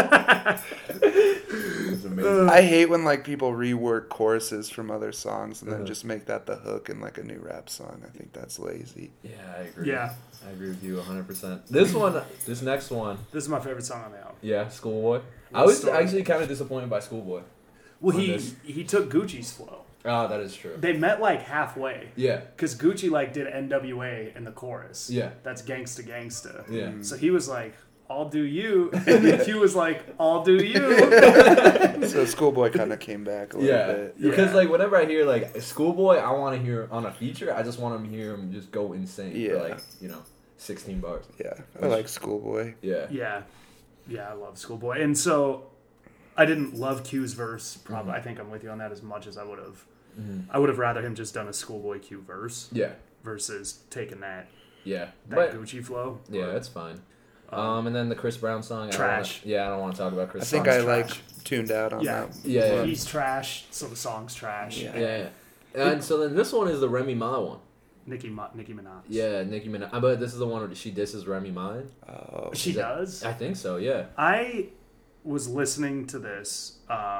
[SPEAKER 2] It's amazing.
[SPEAKER 3] I hate when like people rework choruses from other songs and then
[SPEAKER 2] Uh-huh.
[SPEAKER 3] just make that the hook in like a new rap song. I think that's lazy.
[SPEAKER 2] Yeah, I agree.
[SPEAKER 4] Yeah.
[SPEAKER 2] I agree with you 100%. This next one,
[SPEAKER 4] This is my favorite song on the album.
[SPEAKER 2] yeah, Schoolboy. I
[SPEAKER 4] What
[SPEAKER 2] was
[SPEAKER 4] story?
[SPEAKER 2] actually kind of disappointed by Schoolboy.
[SPEAKER 4] Well,
[SPEAKER 2] On
[SPEAKER 4] he
[SPEAKER 2] this.
[SPEAKER 4] he took Gucci's flow.
[SPEAKER 2] Oh, that is true.
[SPEAKER 4] They met like halfway.
[SPEAKER 2] Yeah,
[SPEAKER 4] Because Gucci like did NWA in the chorus.
[SPEAKER 2] Yeah.
[SPEAKER 4] That's Gangsta Gangsta.
[SPEAKER 2] yeah.
[SPEAKER 4] So he was like, "I'll do you," and then Q was like, "I'll do you."
[SPEAKER 3] So Schoolboy kind of came back a little
[SPEAKER 2] Yeah,
[SPEAKER 3] bit.
[SPEAKER 2] because
[SPEAKER 4] Yeah.
[SPEAKER 2] like whenever I hear like Schoolboy, I want to hear on a feature. I just want to hear him just go insane
[SPEAKER 3] Yeah.
[SPEAKER 2] for like 16 bars.
[SPEAKER 3] Yeah, I like Schoolboy.
[SPEAKER 2] Yeah,
[SPEAKER 4] Yeah, I love Schoolboy, and so I didn't love Q's verse. Probably,
[SPEAKER 2] Mm-hmm.
[SPEAKER 4] I think I'm with you on that as much as I would have. I would have rather him just done a Schoolboy Q verse
[SPEAKER 2] yeah,
[SPEAKER 4] versus taking that
[SPEAKER 2] yeah.
[SPEAKER 4] that
[SPEAKER 2] But
[SPEAKER 4] Gucci flow.
[SPEAKER 2] yeah, that's fine. And then the Chris Brown song.
[SPEAKER 4] Trash.
[SPEAKER 2] I don't want to talk about Chris.
[SPEAKER 3] I think
[SPEAKER 2] Brown's
[SPEAKER 3] I
[SPEAKER 2] trash.
[SPEAKER 3] like tuned out on
[SPEAKER 4] Yeah.
[SPEAKER 3] that.
[SPEAKER 2] Yeah,
[SPEAKER 3] one.
[SPEAKER 4] He's trash, so the song's trash.
[SPEAKER 3] Yeah.
[SPEAKER 2] Yeah, and so then this one is the Remy Ma one.
[SPEAKER 4] Nicki Minaj.
[SPEAKER 2] Yeah, Nicki Minaj. But this is the one where she disses Remy Ma.
[SPEAKER 3] Oh,
[SPEAKER 4] She
[SPEAKER 2] Is that-
[SPEAKER 4] does.
[SPEAKER 2] I think so. Yeah.
[SPEAKER 4] I was listening to this.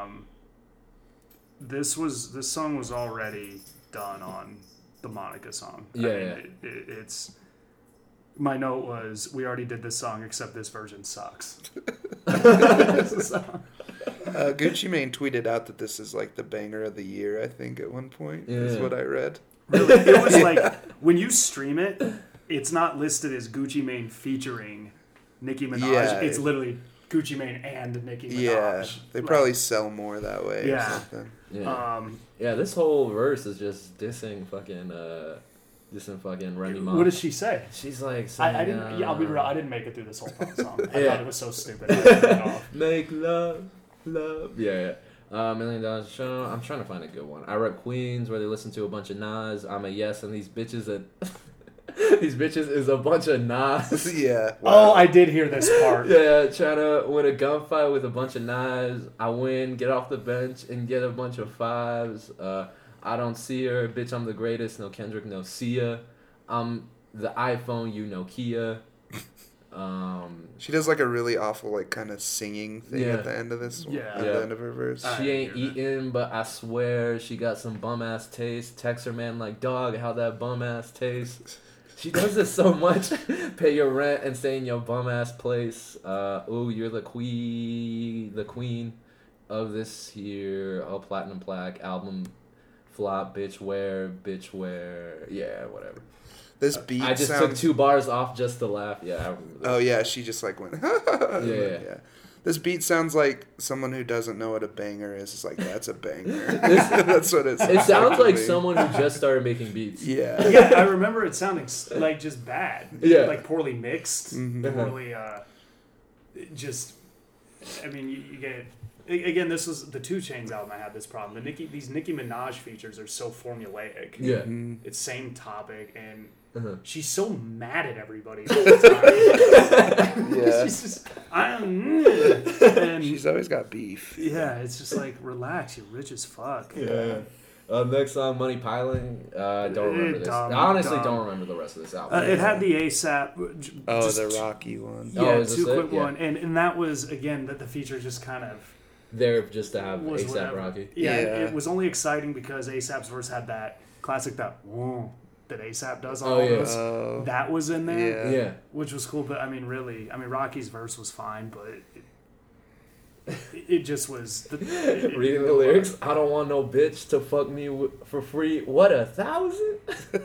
[SPEAKER 4] This song was already done on the Monica song.
[SPEAKER 2] Yeah,
[SPEAKER 4] It's my note was we already did this song except this version sucks.
[SPEAKER 3] Gucci Mane tweeted out that this is like the banger of the year. I think at one point is
[SPEAKER 2] Yeah.
[SPEAKER 3] what I read.
[SPEAKER 4] Really, it was like when you stream it, it's not listed as Gucci Mane featuring Nicki Minaj.
[SPEAKER 3] Yeah.
[SPEAKER 4] It's literally Gucci Mane and Nicki Minaj.
[SPEAKER 3] Yeah, they
[SPEAKER 4] Like,
[SPEAKER 3] probably sell more that way or
[SPEAKER 4] Yeah.
[SPEAKER 3] something.
[SPEAKER 2] Yeah. Yeah, this whole verse is just dissing fucking Remy Ma.
[SPEAKER 4] What does she say?
[SPEAKER 2] She's like,
[SPEAKER 4] I didn't. Yeah, I'll be real. I didn't make it through this whole fucking song. I
[SPEAKER 2] Yeah.
[SPEAKER 4] thought it was so stupid. I turned it off.
[SPEAKER 2] Make love. Yeah. $1 Million Show. I'm trying to find a good one. I Rep Queens, where they listen to a bunch of Nas. I'm a Yes, and these bitches these bitches is a bunch of Nas.
[SPEAKER 3] Yeah.
[SPEAKER 4] Oh, I did hear this part.
[SPEAKER 2] Yeah, trying to win a gunfight with a bunch of knives. I win, get off the bench, and get a bunch of fives. I don't see her. Bitch, I'm the greatest. No Kendrick, no Sia. I'm the iPhone, you Nokia.
[SPEAKER 3] She does like a really awful like kind of singing thing
[SPEAKER 2] Yeah.
[SPEAKER 3] at the end of this.
[SPEAKER 4] Yeah.
[SPEAKER 3] At
[SPEAKER 2] Yeah.
[SPEAKER 3] the end of her verse.
[SPEAKER 4] I
[SPEAKER 2] She ain't
[SPEAKER 4] hear that.
[SPEAKER 2] eating, but I swear she got some bum-ass taste. Text her man like, dog, how that bum-ass taste. She does this so much. Pay your rent and stay in your bum-ass place. Ooh, you're the queen of this here platinum plaque album flop, bitch wear. Yeah, whatever.
[SPEAKER 3] This beat
[SPEAKER 2] I just took
[SPEAKER 3] sounds.
[SPEAKER 2] 2 bars off just to laugh. Yeah, I remember this.
[SPEAKER 3] Oh yeah, she just like went.
[SPEAKER 2] Yeah.
[SPEAKER 3] This beat sounds like someone who doesn't know what a banger is. It's like that's a banger. That's what it sounds.
[SPEAKER 2] It sounds like
[SPEAKER 3] to me.
[SPEAKER 2] someone who just started making beats.
[SPEAKER 3] Yeah.
[SPEAKER 4] Yeah, I remember it sounding like just bad.
[SPEAKER 2] Yeah.
[SPEAKER 4] Like poorly mixed.
[SPEAKER 3] Mhm.
[SPEAKER 4] Poorly, just. I mean, you get. Again, this was the 2 Chainz album. I had this problem. These Nicki Minaj features are so formulaic.
[SPEAKER 2] Yeah.
[SPEAKER 3] Mhm.
[SPEAKER 4] It's same topic, and
[SPEAKER 2] Uh-huh.
[SPEAKER 4] she's so mad at everybody all the time.
[SPEAKER 3] Yeah.
[SPEAKER 4] She's just, and
[SPEAKER 3] She's always got beef.
[SPEAKER 4] yeah, it's just like, relax, you're rich as fuck.
[SPEAKER 2] Yeah. Next song, Money Piling. Don't remember this.
[SPEAKER 4] Dumb,
[SPEAKER 2] I honestly
[SPEAKER 4] dumb.
[SPEAKER 2] don't remember the rest of this album.
[SPEAKER 4] It had the ASAP.
[SPEAKER 3] Oh,
[SPEAKER 4] just
[SPEAKER 3] the Rocky one.
[SPEAKER 4] Yeah,
[SPEAKER 2] Oh, is this
[SPEAKER 4] too
[SPEAKER 2] it?
[SPEAKER 4] quick
[SPEAKER 2] Yeah.
[SPEAKER 4] one, and that was again that the feature just kind of
[SPEAKER 2] There just to have
[SPEAKER 4] was
[SPEAKER 2] ASAP
[SPEAKER 4] whatever.
[SPEAKER 2] Rocky.
[SPEAKER 4] Yeah,
[SPEAKER 3] Yeah.
[SPEAKER 4] It was only exciting because ASAP's verse had that classic that ASAP does on
[SPEAKER 2] Oh,
[SPEAKER 4] all
[SPEAKER 2] yeah.
[SPEAKER 4] those.
[SPEAKER 3] Oh.
[SPEAKER 4] That was in there,
[SPEAKER 3] Yeah.
[SPEAKER 2] Yeah.
[SPEAKER 4] which was cool. But I mean, Rocky's verse was fine, but it just was.
[SPEAKER 2] Reading the lyrics, I don't want no bitch to fuck me for free. What, 1,000?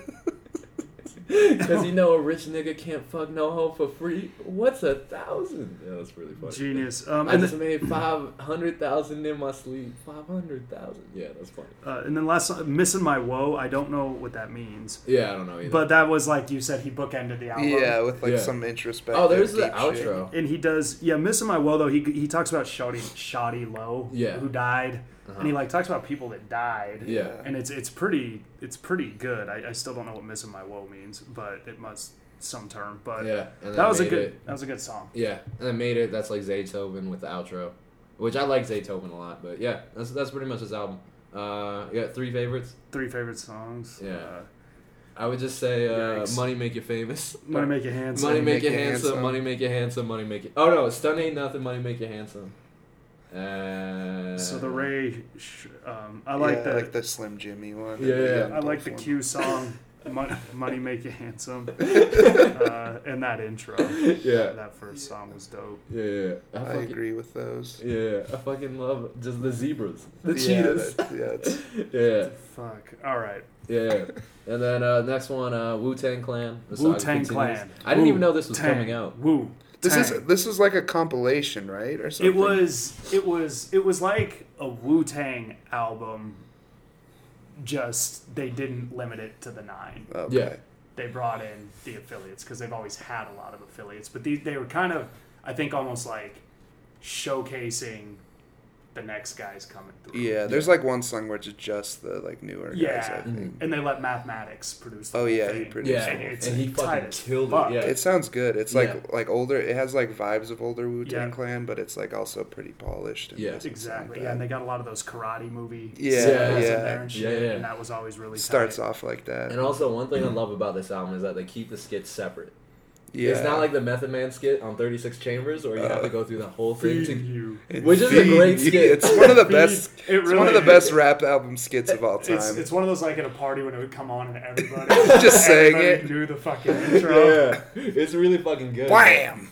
[SPEAKER 2] Because you know a rich nigga can't fuck no hoe for free. What's 1,000? Yeah, that's really funny.
[SPEAKER 4] Genius.
[SPEAKER 2] I
[SPEAKER 4] And
[SPEAKER 2] just made 500,000 in my sleep. 500,000. Yeah, that's funny.
[SPEAKER 4] and then last song, Missing My Woe. I don't know what that means,
[SPEAKER 2] Yeah, I don't know either.
[SPEAKER 4] but that was like you said. He bookended the album.
[SPEAKER 3] Yeah, with like
[SPEAKER 2] Yeah.
[SPEAKER 3] some introspective.
[SPEAKER 2] Oh, there's the
[SPEAKER 3] deep shit.
[SPEAKER 2] outro.
[SPEAKER 4] And he does, Missing My Woe though. He talks about Shoddy Lowe,
[SPEAKER 2] Yeah.
[SPEAKER 4] who died,
[SPEAKER 2] Uh-huh.
[SPEAKER 4] and he like talks about people that died.
[SPEAKER 2] Yeah.
[SPEAKER 4] And it's pretty good. I still don't know what Missing My Woe means, but it must some term. But
[SPEAKER 2] Yeah. And
[SPEAKER 4] that was a
[SPEAKER 2] made
[SPEAKER 4] good
[SPEAKER 2] it-
[SPEAKER 4] that was a good song.
[SPEAKER 2] Yeah, and I made it. That's like Zaytoven with the outro, which I like Zaytoven a lot. But yeah, that's pretty much his album. You got 3 favorites.
[SPEAKER 4] 3 favorite songs.
[SPEAKER 2] Yeah. I would just say
[SPEAKER 4] Yikes.
[SPEAKER 2] Money Make You Famous.
[SPEAKER 4] Money Make You Handsome.
[SPEAKER 2] Money Make You
[SPEAKER 3] Make You
[SPEAKER 2] Handsome.
[SPEAKER 3] Handsome.
[SPEAKER 2] Money Make You Handsome. Money Make You. Oh no, Stun Ain't Nothing. Money Make You Handsome.
[SPEAKER 4] So the Ray, I like
[SPEAKER 3] Yeah,
[SPEAKER 4] the
[SPEAKER 3] like the Slim Jimmy one.
[SPEAKER 2] Yeah,
[SPEAKER 3] and the
[SPEAKER 2] yeah.
[SPEAKER 3] Young
[SPEAKER 4] I like the
[SPEAKER 3] Dolph one.
[SPEAKER 4] Q song, Money Make You Handsome, and that intro.
[SPEAKER 2] Yeah.
[SPEAKER 4] That first song was dope.
[SPEAKER 2] Yeah.
[SPEAKER 3] I
[SPEAKER 2] fucking,
[SPEAKER 3] agree with those.
[SPEAKER 2] Yeah, I fucking love just the zebras, the
[SPEAKER 3] Yeah,
[SPEAKER 2] cheetahs.
[SPEAKER 3] it's
[SPEAKER 2] Yeah.
[SPEAKER 4] Fuck. All right.
[SPEAKER 2] Yeah. And then next one, Wu-Tang Clan. The saga
[SPEAKER 4] Wu-Tang
[SPEAKER 2] continues.
[SPEAKER 4] Clan.
[SPEAKER 2] I didn't even know this was
[SPEAKER 4] Wu-Tang.
[SPEAKER 2] coming out.
[SPEAKER 4] Wu.
[SPEAKER 3] this is like a compilation, right, or something?
[SPEAKER 4] It was like a Wu-Tang album. Just they didn't limit it to the 9.
[SPEAKER 3] Okay.
[SPEAKER 2] Yeah.
[SPEAKER 4] They brought in the affiliates because they've always had a lot of affiliates, but they were kind of, I think, almost like showcasing the next guys coming through.
[SPEAKER 3] Yeah, there's like one song where it's just the like newer guys.
[SPEAKER 4] Yeah.
[SPEAKER 3] I think.
[SPEAKER 4] And they let Mathematics produce the
[SPEAKER 3] Oh
[SPEAKER 4] whole
[SPEAKER 3] yeah,
[SPEAKER 4] thing.
[SPEAKER 3] he produced.
[SPEAKER 2] Yeah,
[SPEAKER 3] it.
[SPEAKER 4] it's
[SPEAKER 2] and he
[SPEAKER 4] tight
[SPEAKER 2] fucking
[SPEAKER 4] as
[SPEAKER 2] killed
[SPEAKER 4] fuck.
[SPEAKER 2] it. Yeah.
[SPEAKER 3] It sounds good. It's
[SPEAKER 2] Yeah.
[SPEAKER 3] like older. It has like vibes of older Wu Tang
[SPEAKER 4] Yeah.
[SPEAKER 3] Clan, but it's like also pretty polished. And
[SPEAKER 2] Yeah.
[SPEAKER 3] doesn't
[SPEAKER 4] Exactly.
[SPEAKER 3] sound
[SPEAKER 4] Yeah, and
[SPEAKER 3] bad.
[SPEAKER 4] they got a lot of those karate movie
[SPEAKER 3] Yeah,
[SPEAKER 4] symbols
[SPEAKER 3] yeah.
[SPEAKER 4] in there and shit,
[SPEAKER 2] Yeah.
[SPEAKER 4] and that was always really
[SPEAKER 3] Starts
[SPEAKER 4] tight.
[SPEAKER 3] off like that.
[SPEAKER 2] And also, one thing I love about this album is that they keep the skits separate.
[SPEAKER 3] Yeah.
[SPEAKER 2] It's not like the Method Man skit on 36 Chambers where you have to go through the whole thing.
[SPEAKER 4] Feed
[SPEAKER 2] To,
[SPEAKER 4] you.
[SPEAKER 2] which is a great skit.
[SPEAKER 3] It's one of the best.
[SPEAKER 4] It
[SPEAKER 3] It's
[SPEAKER 4] really
[SPEAKER 3] one of the
[SPEAKER 4] is.
[SPEAKER 3] best rap album skits of all time.
[SPEAKER 4] It's one of those like at a party when it would come on and everybody
[SPEAKER 3] Just saying
[SPEAKER 4] everybody
[SPEAKER 3] it.
[SPEAKER 4] knew the fucking intro.
[SPEAKER 2] yeah, it's really fucking good.
[SPEAKER 3] Wham!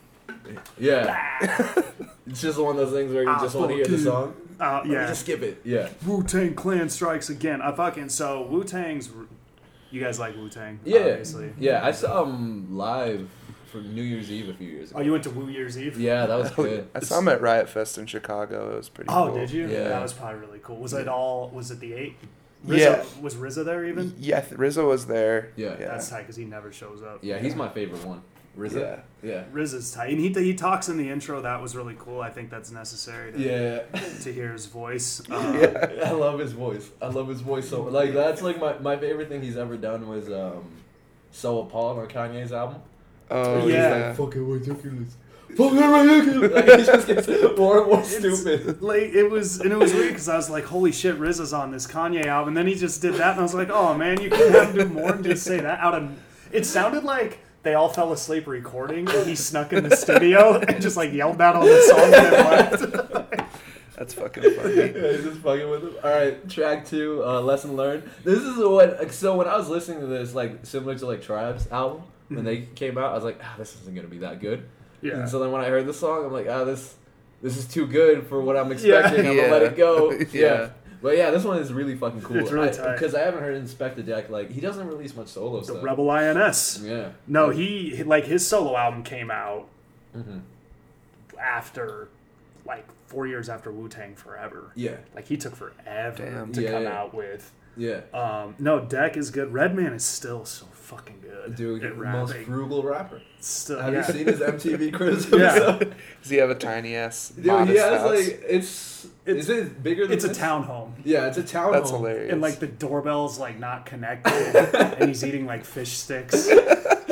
[SPEAKER 2] Yeah, it's just one of those things where you just want to hear the song.
[SPEAKER 4] Yeah.
[SPEAKER 2] Just skip it. Yeah,
[SPEAKER 4] Wu-Tang Clan strikes again. So Wu-Tang's. You guys like Wu-Tang?
[SPEAKER 2] yeah,
[SPEAKER 4] Obviously.
[SPEAKER 2] yeah. I saw him live for New Year's Eve a few years ago.
[SPEAKER 4] Oh, you went to New Year's Eve?
[SPEAKER 2] Yeah, that was
[SPEAKER 3] Oh,
[SPEAKER 2] good.
[SPEAKER 3] I saw him at Riot Fest in Chicago. It was pretty
[SPEAKER 4] Oh,
[SPEAKER 3] cool.
[SPEAKER 4] did you?
[SPEAKER 2] Yeah.
[SPEAKER 4] That was probably really cool. Was it the 8?
[SPEAKER 3] Yeah.
[SPEAKER 4] Was RZA there even?
[SPEAKER 3] Yeah, Rizzo was there.
[SPEAKER 2] Yeah.
[SPEAKER 4] That's tight because he never shows up.
[SPEAKER 2] Yeah, he's my favorite one. RZA. Yeah.
[SPEAKER 4] RZA's tight. And he talks in the intro. That was really cool. I think that's necessary to hear his voice.
[SPEAKER 2] I love his voice. I love his voice so like that's like my favorite thing he's ever done was So Appalled on Kanye's album.
[SPEAKER 3] Oh,
[SPEAKER 4] Yeah.
[SPEAKER 2] He's like, fucking ridiculous. Fucking ridiculous. Like, he just gets more and more stupid.
[SPEAKER 4] Like it was weird because I was like, holy shit, RZA's on this Kanye album. And then he just did that, and I was like, oh man, you couldn't have him do more than just say that out of. It sounded like they all fell asleep recording, and he snuck in the studio and just like yelled that on the song and then left.
[SPEAKER 3] That's fucking funny.
[SPEAKER 2] Yeah, he's just fucking with him. All right, track 2, Lesson Learned. This is what. So when I was listening to this, like similar to like Tribe's album when they came out, I was like, this isn't gonna be that good.
[SPEAKER 4] Yeah.
[SPEAKER 2] And so then when I heard the song, I'm like, this is too good for what I'm expecting. I'm
[SPEAKER 3] Yeah.
[SPEAKER 2] gonna let it go.
[SPEAKER 3] Yeah.
[SPEAKER 2] But yeah, this one is really fucking cool.
[SPEAKER 4] It's really tight.
[SPEAKER 2] Because I haven't heard Inspect the Deck. Like he doesn't release much solo
[SPEAKER 4] The
[SPEAKER 2] stuff.
[SPEAKER 4] Rebel INS.
[SPEAKER 2] Yeah.
[SPEAKER 4] No, he like his solo album came out
[SPEAKER 2] Mm-hmm.
[SPEAKER 4] after like 4 years after Wu-Tang Forever.
[SPEAKER 2] Yeah.
[SPEAKER 4] Like he took forever
[SPEAKER 3] Damn.
[SPEAKER 4] to
[SPEAKER 2] Yeah,
[SPEAKER 4] come
[SPEAKER 2] yeah.
[SPEAKER 4] out with.
[SPEAKER 2] Yeah.
[SPEAKER 4] No, Deck is good. Redman is still so fucking good.
[SPEAKER 2] Dude,
[SPEAKER 4] at
[SPEAKER 2] the most
[SPEAKER 4] rapping.
[SPEAKER 2] frugal rapper.
[SPEAKER 4] Still,
[SPEAKER 2] Have
[SPEAKER 4] yeah.
[SPEAKER 2] you seen his MTV criticism?
[SPEAKER 4] Yeah.
[SPEAKER 3] Does he have a tiny ass
[SPEAKER 2] Dude,
[SPEAKER 3] modest
[SPEAKER 2] he has
[SPEAKER 3] house?
[SPEAKER 2] like is it bigger than
[SPEAKER 4] It's a
[SPEAKER 2] this?
[SPEAKER 4] townhome.
[SPEAKER 2] Yeah, it's a townhome.
[SPEAKER 3] That's hilarious.
[SPEAKER 4] And like the doorbell's like not connected, and he's eating like fish sticks.
[SPEAKER 2] And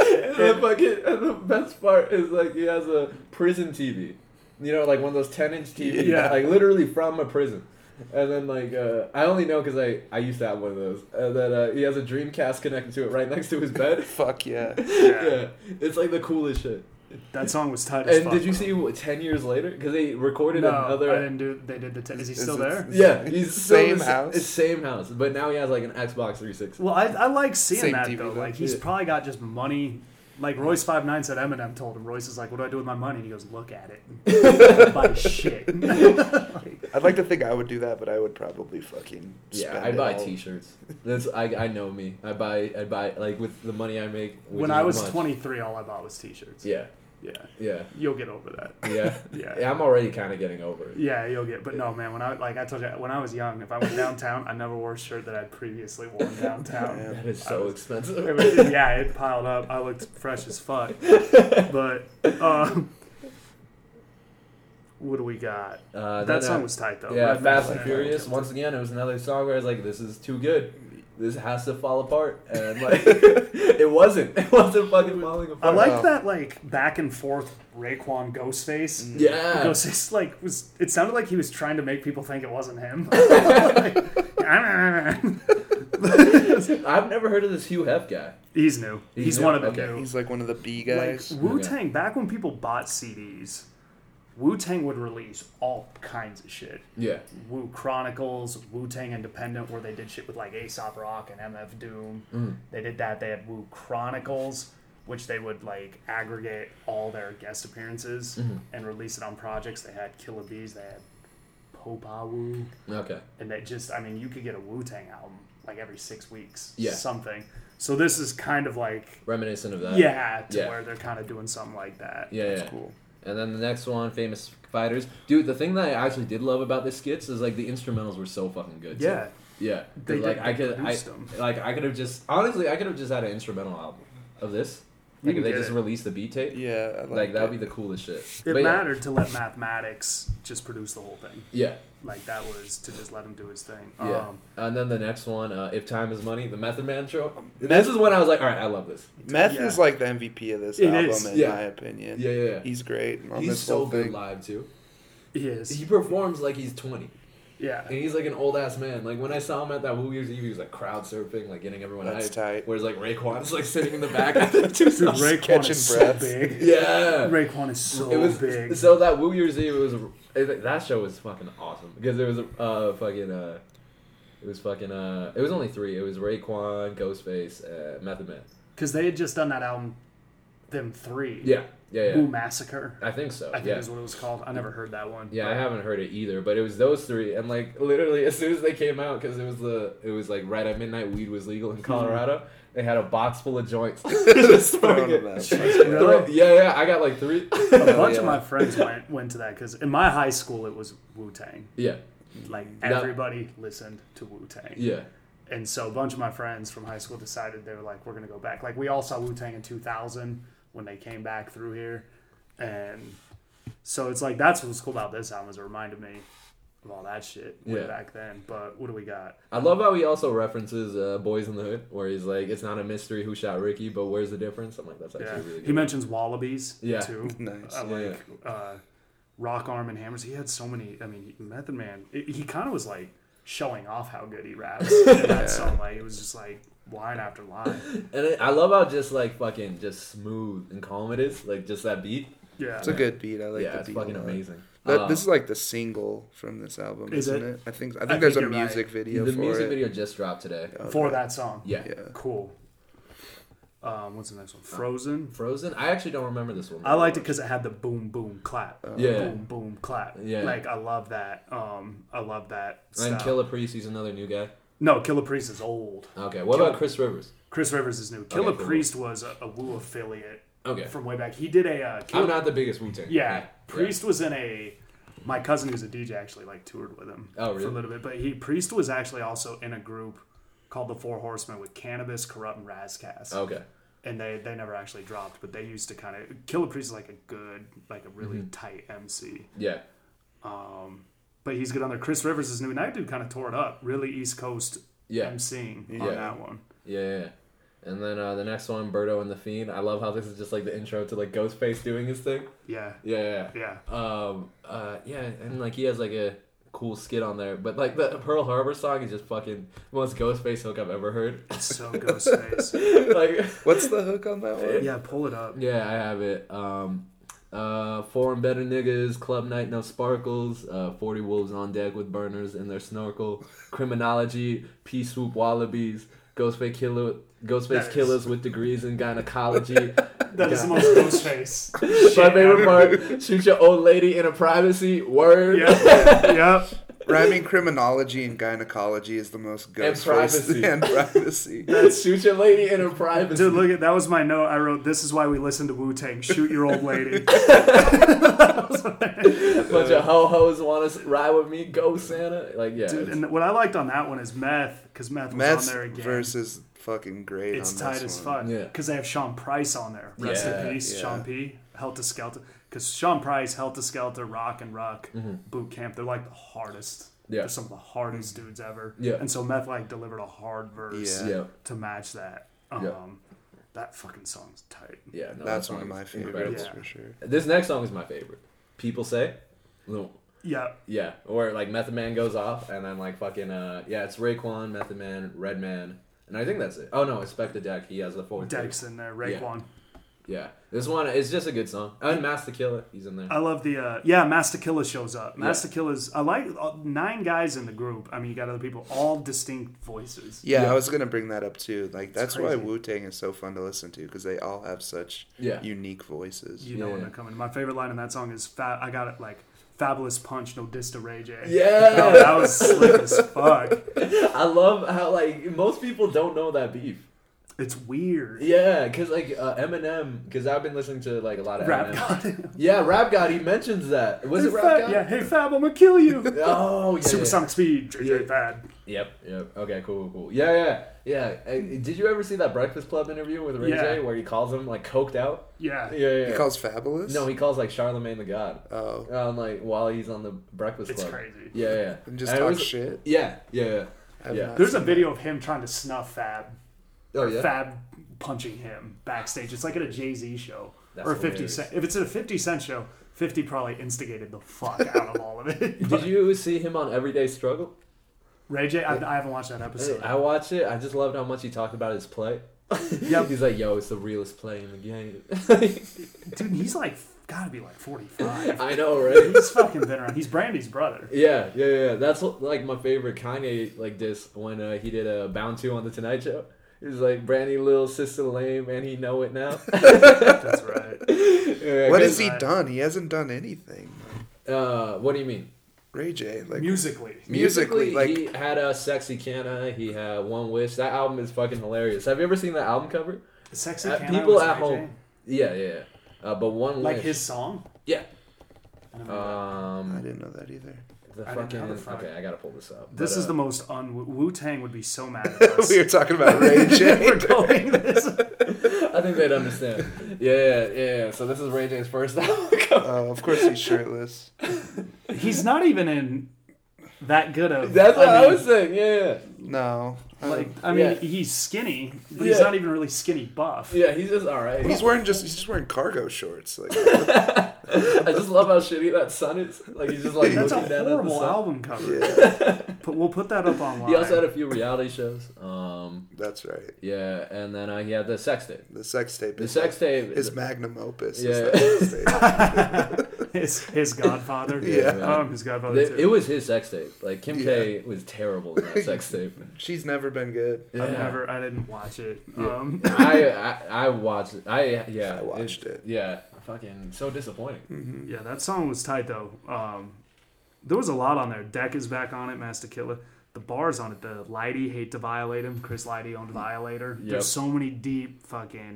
[SPEAKER 2] the best part is like he has a prison TV. You know, like one of those 10-inch TVs,
[SPEAKER 4] Yeah.
[SPEAKER 2] like literally from a prison. And then like I only know because I used to have one of those. And then he has a Dreamcast connected to it right next to his bed.
[SPEAKER 3] Fuck yeah.
[SPEAKER 2] Yeah, it's like the coolest shit.
[SPEAKER 4] That song was tight as
[SPEAKER 2] And
[SPEAKER 4] fuck.
[SPEAKER 2] did you see what, 10 years later? Because they recorded
[SPEAKER 4] No,
[SPEAKER 2] another.
[SPEAKER 4] I didn't do. They did the. Is he still there?
[SPEAKER 2] Yeah, he's
[SPEAKER 3] Same
[SPEAKER 2] still
[SPEAKER 3] house?
[SPEAKER 2] It's same house, but now he has like an Xbox 360.
[SPEAKER 4] Well, I like seeing
[SPEAKER 3] Same
[SPEAKER 4] that
[SPEAKER 3] TV
[SPEAKER 4] though.
[SPEAKER 3] though.
[SPEAKER 4] Like he's
[SPEAKER 2] Yeah.
[SPEAKER 4] probably got just money. Like Royce 5'9" said, Eminem told him. Royce is like, "What do I do with my money?" And he goes, "Look at it, buy shit."
[SPEAKER 3] I'd like to think I would do that, but I would probably fucking
[SPEAKER 2] Yeah,
[SPEAKER 3] spend
[SPEAKER 2] I
[SPEAKER 3] it
[SPEAKER 2] buy
[SPEAKER 3] all.
[SPEAKER 2] T-shirts. That's I know me. I buy like with the money I make. Which
[SPEAKER 4] When
[SPEAKER 2] is
[SPEAKER 4] I was
[SPEAKER 2] much.
[SPEAKER 4] 23, all I bought was T-shirts.
[SPEAKER 2] Yeah,
[SPEAKER 4] Yeah,
[SPEAKER 2] yeah,
[SPEAKER 4] you'll get over that.
[SPEAKER 2] yeah,
[SPEAKER 4] Yeah.
[SPEAKER 2] I'm already kind of getting over it.
[SPEAKER 4] Yeah, you'll get. But no, man. When I told you, when I was young, if I went downtown, I never wore a shirt that I'd previously worn downtown.
[SPEAKER 3] Damn.
[SPEAKER 2] That is
[SPEAKER 4] I
[SPEAKER 2] so
[SPEAKER 4] was-
[SPEAKER 2] expensive.
[SPEAKER 4] It piled up. I looked fresh as fuck. But what do we got?
[SPEAKER 2] Then,
[SPEAKER 4] That song was tight though.
[SPEAKER 2] Yeah,
[SPEAKER 4] Redman
[SPEAKER 2] Fast
[SPEAKER 4] was
[SPEAKER 2] and
[SPEAKER 4] tight.
[SPEAKER 2] Furious. Once again, it was another song where I was like, "This is too good. This has to fall apart," and like, it wasn't. It wasn't fucking falling
[SPEAKER 4] I
[SPEAKER 2] apart.
[SPEAKER 4] like
[SPEAKER 3] Wow.
[SPEAKER 4] that like back and forth Raekwon Ghostface.
[SPEAKER 2] Yeah.
[SPEAKER 4] Ghostface like was. It sounded like he was trying to make people think it wasn't him.
[SPEAKER 2] I've never heard of this Hugh Hef guy.
[SPEAKER 4] He's new. He's
[SPEAKER 2] new?
[SPEAKER 4] one of the
[SPEAKER 2] Okay.
[SPEAKER 4] new.
[SPEAKER 3] He's like one of the B
[SPEAKER 4] Like
[SPEAKER 3] guys.
[SPEAKER 4] Wu Tang. Back when people bought CDs, Wu Tang would release all kinds of shit.
[SPEAKER 2] Yeah.
[SPEAKER 4] Wu Chronicles, Wu Tang Independent, where they did shit with like Aesop Rock and MF Doom.
[SPEAKER 2] Mm.
[SPEAKER 4] They did that. They had Wu Chronicles, which they would like aggregate all their guest appearances
[SPEAKER 2] Mhm.
[SPEAKER 4] and release it on projects. They had Killer Bees, they had Popa Wu,
[SPEAKER 2] Okay.
[SPEAKER 4] and they just, I mean, you could get a Wu Tang album like every 6 weeks.
[SPEAKER 2] Yeah.
[SPEAKER 4] Something. So this is kind of like,
[SPEAKER 2] Reminiscent of that.
[SPEAKER 4] yeah, to
[SPEAKER 2] Yeah.
[SPEAKER 4] where they're kind of doing something like that.
[SPEAKER 2] Yeah.
[SPEAKER 3] That's
[SPEAKER 2] Yeah.
[SPEAKER 3] cool.
[SPEAKER 2] And then the next one, Famous Fighters. Dude, the thing that I actually did love about the skits is like the instrumentals were so fucking good. too.
[SPEAKER 4] Yeah.
[SPEAKER 2] Yeah.
[SPEAKER 4] They
[SPEAKER 2] 'Cause, like
[SPEAKER 4] did-
[SPEAKER 2] I
[SPEAKER 4] they
[SPEAKER 2] could
[SPEAKER 4] produced them.
[SPEAKER 2] I could have just honestly I could have just had an instrumental album of this.
[SPEAKER 4] You
[SPEAKER 2] Like
[SPEAKER 4] can
[SPEAKER 2] if they
[SPEAKER 4] get
[SPEAKER 2] just
[SPEAKER 4] it.
[SPEAKER 2] released the beat tape.
[SPEAKER 3] Yeah, I
[SPEAKER 2] Like that would
[SPEAKER 3] it.
[SPEAKER 2] be the coolest shit.
[SPEAKER 4] It
[SPEAKER 2] But yeah.
[SPEAKER 4] mattered to let Mathematics just produce the whole thing.
[SPEAKER 2] Yeah.
[SPEAKER 4] Like that was to just let him do his thing.
[SPEAKER 2] Yeah. And then the next one, If Time Is Money, the Method Man show.
[SPEAKER 3] Meth-
[SPEAKER 2] This is when I was like, all right, I love this.
[SPEAKER 3] Meth
[SPEAKER 4] Yeah.
[SPEAKER 3] is like the MVP of this
[SPEAKER 4] It
[SPEAKER 3] album,
[SPEAKER 4] is.
[SPEAKER 3] in
[SPEAKER 2] Yeah.
[SPEAKER 3] my opinion.
[SPEAKER 2] Yeah, yeah, yeah.
[SPEAKER 3] He's great on
[SPEAKER 2] He's
[SPEAKER 3] this
[SPEAKER 2] so
[SPEAKER 3] whole
[SPEAKER 2] good
[SPEAKER 3] thing.
[SPEAKER 2] live too.
[SPEAKER 4] He is.
[SPEAKER 2] He performs like he's 20.
[SPEAKER 4] Yeah.
[SPEAKER 2] And he's like an old ass man. Like when I saw him at that New Year's Eve, he was like crowd surfing, like getting everyone
[SPEAKER 3] That's
[SPEAKER 2] hyped.
[SPEAKER 3] tight.
[SPEAKER 2] Whereas like Raekwon's like sitting in the back at the two
[SPEAKER 4] Dude,
[SPEAKER 2] songs.
[SPEAKER 4] Raekwon
[SPEAKER 3] catching
[SPEAKER 4] is so
[SPEAKER 3] breaths.
[SPEAKER 4] big.
[SPEAKER 2] Yeah.
[SPEAKER 4] Raekwon is so
[SPEAKER 2] It was
[SPEAKER 4] big.
[SPEAKER 2] so that New Year's Eve. That show was fucking awesome because it was it was only 3. It was Raekwon, Ghostface, Method Man.
[SPEAKER 4] Because they had just done that album, them 3.
[SPEAKER 2] Yeah. Yeah.
[SPEAKER 4] Wu Massacre.
[SPEAKER 2] I think so.
[SPEAKER 4] I think
[SPEAKER 2] yeah.
[SPEAKER 4] is what it was called. I never heard that one.
[SPEAKER 2] Yeah,
[SPEAKER 4] but
[SPEAKER 2] I haven't heard it either, but it was those three, and like literally as soon as they came out, because it was like right at midnight, weed was legal in Colorado. They had a box full of joints. Just
[SPEAKER 3] Throwing
[SPEAKER 2] fucking-
[SPEAKER 3] them out.
[SPEAKER 4] Really?
[SPEAKER 2] Yeah, I got like 3.
[SPEAKER 4] A bunch of
[SPEAKER 3] Yeah.
[SPEAKER 4] my friends went to that because in my high school it was Wu-Tang.
[SPEAKER 2] Yeah,
[SPEAKER 4] Like
[SPEAKER 2] No.
[SPEAKER 4] everybody listened to Wu-Tang.
[SPEAKER 2] yeah,
[SPEAKER 4] And so a bunch of my friends from high school decided they were like, we're going to go back. Like we all saw Wu-Tang in 2000 when they came back through here. And so it's like, that's what was cool about this album is it reminded me of all that shit way
[SPEAKER 2] Yeah.
[SPEAKER 4] back then. But what do we got?
[SPEAKER 2] I love how he also references Boys in the Hood, where he's like, it's not a mystery who shot Ricky, but where's the difference? I'm like, that's actually
[SPEAKER 4] Yeah.
[SPEAKER 2] really good.
[SPEAKER 4] He mentions Wallabies
[SPEAKER 2] Yeah.
[SPEAKER 4] too.
[SPEAKER 3] Nice.
[SPEAKER 4] I like Rock Arm and Hammers. He had so many. I mean, Method Man, he kind of was like showing off how good he raps in that song. Like it was just like line after line.
[SPEAKER 2] And I love how just like fucking just smooth and calm it is, like just that beat.
[SPEAKER 4] Yeah.
[SPEAKER 3] It's a good beat. I like
[SPEAKER 2] Yeah,
[SPEAKER 3] the
[SPEAKER 2] it's
[SPEAKER 3] beat.
[SPEAKER 2] fucking
[SPEAKER 3] a lot.
[SPEAKER 2] amazing.
[SPEAKER 3] This is like the single from this album,
[SPEAKER 4] Is
[SPEAKER 3] isn't
[SPEAKER 4] it?
[SPEAKER 3] it? I think
[SPEAKER 4] think
[SPEAKER 3] there's a
[SPEAKER 4] you're right.
[SPEAKER 3] music video
[SPEAKER 2] The
[SPEAKER 3] for
[SPEAKER 2] music
[SPEAKER 3] it.
[SPEAKER 2] video just dropped today.
[SPEAKER 4] For that song.
[SPEAKER 2] Yeah.
[SPEAKER 3] Yeah.
[SPEAKER 4] Cool. What's the next one? Frozen.
[SPEAKER 2] Frozen. I actually don't remember this one.
[SPEAKER 4] I liked it because it had the boom boom clap.
[SPEAKER 2] Yeah.
[SPEAKER 4] Boom boom clap.
[SPEAKER 2] Yeah.
[SPEAKER 4] Like I love that. I love that.
[SPEAKER 2] And
[SPEAKER 4] style.
[SPEAKER 2] Killer Priest, he's another new guy.
[SPEAKER 4] No, Killer Priest is old.
[SPEAKER 2] Okay, what
[SPEAKER 4] Killer-
[SPEAKER 2] about Chris Rivers?
[SPEAKER 4] Chris Rivers is new. Killer
[SPEAKER 2] cool.
[SPEAKER 4] Priest was a Wu affiliate
[SPEAKER 2] Okay,
[SPEAKER 4] from way back. He did a. Killer
[SPEAKER 2] I'm not the biggest Wu-Tang.
[SPEAKER 4] Yeah, Priest was in a. My cousin who's a DJ actually like toured with him
[SPEAKER 2] Oh,
[SPEAKER 4] for
[SPEAKER 2] really?
[SPEAKER 4] a little bit, but Priest was actually also in a group called the Four Horsemen with Cannabis, Corrupt, and Razcast,
[SPEAKER 2] Okay.
[SPEAKER 4] and they never actually dropped, but they used to kind of Killer Priest is like a really
[SPEAKER 2] Mm-hmm.
[SPEAKER 4] tight MC,
[SPEAKER 2] Yeah.
[SPEAKER 4] but he's good on there. Chris Rivers is new, and that dude kind of tore it up, really East Coast
[SPEAKER 2] Yeah.
[SPEAKER 4] MCing
[SPEAKER 2] Yeah.
[SPEAKER 4] on that one.
[SPEAKER 2] Yeah. And then the next one, Birdo and the Fiend. I love how this is just like the intro to like Ghostface doing his thing.
[SPEAKER 4] Yeah,
[SPEAKER 2] Yeah.
[SPEAKER 4] yeah.
[SPEAKER 2] Yeah, and like he has like a cool skit on there, but like the Pearl Harbor song is just fucking the most Ghostface hook I've ever heard.
[SPEAKER 4] It's so Ghostface.
[SPEAKER 2] Like,
[SPEAKER 3] What's the hook on that one?
[SPEAKER 4] Yeah, pull it up.
[SPEAKER 2] yeah, I have it. Foreign better niggas, club night no sparkles, 40 wolves on deck with burners in their snorkel, criminology, pea swoop wallabies, Ghostface
[SPEAKER 4] is-
[SPEAKER 2] killers with degrees in gynecology.
[SPEAKER 4] That is the most Ghostface.
[SPEAKER 2] My
[SPEAKER 4] shit
[SPEAKER 2] favorite
[SPEAKER 4] ever.
[SPEAKER 2] part: shoot your old lady in a privacy. Word.
[SPEAKER 4] Yep, yep.
[SPEAKER 3] Rhyming criminology and gynecology is the most ghost
[SPEAKER 2] privacy.
[SPEAKER 3] and privacy.
[SPEAKER 2] Shoot your lady in a privacy.
[SPEAKER 4] Dude, look at that was my note. I wrote, "This is why we listen to Wu-Tang. Shoot your old lady."
[SPEAKER 2] Bunch of ho hos want to ride with me. Go Santa. Like yeah.
[SPEAKER 4] Dude,
[SPEAKER 2] it's-
[SPEAKER 4] and what I liked on that one is Meth, because Meth was
[SPEAKER 3] Meth's
[SPEAKER 4] on there again.
[SPEAKER 3] verse is fucking great.
[SPEAKER 4] It's
[SPEAKER 3] on
[SPEAKER 4] tight
[SPEAKER 3] this
[SPEAKER 4] as
[SPEAKER 3] one.
[SPEAKER 4] fuck.
[SPEAKER 2] Yeah.
[SPEAKER 4] Because they have Sean Price on there. Rest
[SPEAKER 2] Yeah,
[SPEAKER 4] in peace,
[SPEAKER 3] yeah.
[SPEAKER 4] Sean P. Helter Skelter. Because Sean Price, Helter Skelter, Rock and Ruck,
[SPEAKER 2] Mm-hmm.
[SPEAKER 4] Boot Camp, they're like the hardest.
[SPEAKER 2] Yeah.
[SPEAKER 4] They're some of the hardest dudes ever.
[SPEAKER 2] Yeah.
[SPEAKER 4] And so Meth like delivered a hard verse
[SPEAKER 3] Yeah.
[SPEAKER 2] Yeah.
[SPEAKER 4] to match that.
[SPEAKER 2] Yeah.
[SPEAKER 4] That fucking song's tight.
[SPEAKER 2] Yeah. No,
[SPEAKER 3] That's
[SPEAKER 2] that
[SPEAKER 3] one of
[SPEAKER 2] song
[SPEAKER 3] my
[SPEAKER 2] is
[SPEAKER 3] favorites
[SPEAKER 2] incredible.
[SPEAKER 4] Yeah.
[SPEAKER 3] for sure.
[SPEAKER 2] This next song is my favorite. People say. No.
[SPEAKER 4] Yeah.
[SPEAKER 2] Yeah, or like Method Man goes off, and then like fucking yeah, it's Raekwon, Method Man, Redman, and I think that's it. Oh no, it's Spec the Deck. He has the fourth.
[SPEAKER 4] Dex in there, Raekwon.
[SPEAKER 2] Yeah, this one is just a good song. And Master Killer, he's in there.
[SPEAKER 4] I love the Master Killer shows up. Master Killer's I like 9 guys in the group. I mean, you got other people, all distinct voices.
[SPEAKER 3] Yeah,
[SPEAKER 2] Yeah.
[SPEAKER 3] I was gonna bring that up too. Like that's why
[SPEAKER 4] crazy.
[SPEAKER 3] Wu Tang is so fun to listen to because they all have such
[SPEAKER 2] Yeah.
[SPEAKER 3] unique voices.
[SPEAKER 4] You know when
[SPEAKER 2] Yeah.
[SPEAKER 4] they're coming. My favorite line in that song is I got it like Fabulous Punch, no diss to Ray J.
[SPEAKER 2] Yeah.
[SPEAKER 4] Oh, that was slick as fuck.
[SPEAKER 2] I love how like most people don't know that beef.
[SPEAKER 4] It's weird.
[SPEAKER 2] Yeah, cause like Eminem, cause I've been listening to like a lot of
[SPEAKER 4] Rap
[SPEAKER 2] Eminem.
[SPEAKER 4] God.
[SPEAKER 2] Yeah, Rap God. He mentions that. Was it
[SPEAKER 4] Hey,
[SPEAKER 2] Rap
[SPEAKER 4] Fab,
[SPEAKER 2] God?
[SPEAKER 4] yeah, hey Fab, I'm gonna kill you.
[SPEAKER 2] Oh yeah.
[SPEAKER 4] Supersonic speed, JJ
[SPEAKER 2] Yeah.
[SPEAKER 4] Fad.
[SPEAKER 2] Yep. Okay. Cool. Yeah. Did you ever see that Breakfast Club interview with Ray
[SPEAKER 4] Yeah.
[SPEAKER 2] J where he calls him like coked out?
[SPEAKER 4] Yeah.
[SPEAKER 2] Yeah.
[SPEAKER 3] He calls Fabulous.
[SPEAKER 2] No, he calls like Charlemagne the God.
[SPEAKER 3] Oh,
[SPEAKER 2] Like while he's on the Breakfast
[SPEAKER 4] It's
[SPEAKER 2] Club.
[SPEAKER 4] crazy.
[SPEAKER 2] Yeah.
[SPEAKER 3] and just
[SPEAKER 2] And it
[SPEAKER 3] talk
[SPEAKER 2] was-
[SPEAKER 3] shit.
[SPEAKER 2] Yeah.
[SPEAKER 3] I've
[SPEAKER 2] Yeah.
[SPEAKER 3] not
[SPEAKER 4] There's a
[SPEAKER 3] seen
[SPEAKER 4] video of him trying to snuff Fab.
[SPEAKER 2] Oh yeah.
[SPEAKER 4] Fab punching him backstage. It's like at a Jay-Z show.
[SPEAKER 2] That's
[SPEAKER 4] or a 50
[SPEAKER 2] hilarious.
[SPEAKER 4] Cent. If it's at a 50 Cent show, 50 probably instigated the fuck out of all of it.
[SPEAKER 2] Did you see him on Everyday Struggle?
[SPEAKER 4] Ray J, I haven't watched that episode.
[SPEAKER 2] I watched it. I just loved how much he talked about his play.
[SPEAKER 4] Yep.
[SPEAKER 2] He's like, yo, it's the realest play in the game.
[SPEAKER 4] Dude, he's like, gotta be like 45.
[SPEAKER 2] I know, right?
[SPEAKER 4] He's fucking been around. He's Brandy's brother.
[SPEAKER 2] Yeah. That's like my favorite Kanye like diss when he did a Bound 2 on the Tonight Show. He was like, Brandy, little sister lame, and he know it now.
[SPEAKER 4] That's right.
[SPEAKER 2] Yeah,
[SPEAKER 3] What
[SPEAKER 2] 'cause-
[SPEAKER 3] has he done? He hasn't done anything.
[SPEAKER 2] What do you mean?
[SPEAKER 3] Ray J, like
[SPEAKER 4] Musically.
[SPEAKER 3] musically, like
[SPEAKER 2] he had a Sexy Canna. He had One Wish. That album is fucking hilarious. Have you ever seen that album cover?
[SPEAKER 4] Sexy Canna
[SPEAKER 2] People
[SPEAKER 4] was
[SPEAKER 2] at
[SPEAKER 4] Ray J?
[SPEAKER 2] home. Yeah. But One
[SPEAKER 4] Like
[SPEAKER 2] Wish.
[SPEAKER 4] his song?
[SPEAKER 2] Yeah.
[SPEAKER 4] I never knew that.
[SPEAKER 3] I didn't know that either.
[SPEAKER 2] The
[SPEAKER 4] I didn't
[SPEAKER 2] fucking
[SPEAKER 4] know the fuck.
[SPEAKER 2] okay. I gotta pull this up.
[SPEAKER 4] This
[SPEAKER 2] But,
[SPEAKER 4] is the most Wu-Tang would be so mad at us.
[SPEAKER 3] We were talking about Ray J.
[SPEAKER 4] We're going this.
[SPEAKER 2] I think they'd understand. Yeah. So this is Ray J's first album cover.
[SPEAKER 3] Of course he's shirtless.
[SPEAKER 4] He's not even in that good of.
[SPEAKER 2] That's what I
[SPEAKER 4] mean,
[SPEAKER 2] was saying. Yeah.
[SPEAKER 3] No.
[SPEAKER 4] I mean,
[SPEAKER 2] Yeah.
[SPEAKER 4] he's skinny, but he's
[SPEAKER 2] Yeah.
[SPEAKER 4] not even really skinny buff.
[SPEAKER 2] Yeah, he's just all right.
[SPEAKER 3] he's just wearing cargo shorts. Like
[SPEAKER 2] I just love how shitty that sun is. Like he's just like
[SPEAKER 4] That's a
[SPEAKER 2] looking down at the
[SPEAKER 4] horrible
[SPEAKER 2] sun.
[SPEAKER 4] album cover.
[SPEAKER 3] yeah,
[SPEAKER 4] But we'll put that up online.
[SPEAKER 2] He also had a few reality shows.
[SPEAKER 3] that's right.
[SPEAKER 2] Yeah, and then he had the sex tape.
[SPEAKER 3] The sex tape.
[SPEAKER 2] The
[SPEAKER 3] is
[SPEAKER 2] sex tape.
[SPEAKER 3] his magnum opus.
[SPEAKER 2] Yeah.
[SPEAKER 3] Is the sex tape.
[SPEAKER 4] his Godfather.
[SPEAKER 3] Yeah.
[SPEAKER 2] man.
[SPEAKER 4] His Godfather too.
[SPEAKER 2] It was his sex tape. Like Kim K was terrible in that sex tape.
[SPEAKER 3] She's never been good.
[SPEAKER 2] Yeah.
[SPEAKER 4] I didn't watch it.
[SPEAKER 2] I watched it. I
[SPEAKER 3] watched it.
[SPEAKER 2] Yeah, fucking so disappointing.
[SPEAKER 4] Yeah, that song was tight though. There was a lot on there. Deck is back on it. Master Killer. The bars on it. The Lighty, Hate to Violate Him. Chris Lighty owned Violator.
[SPEAKER 2] Yep.
[SPEAKER 4] There's so many deep fucking.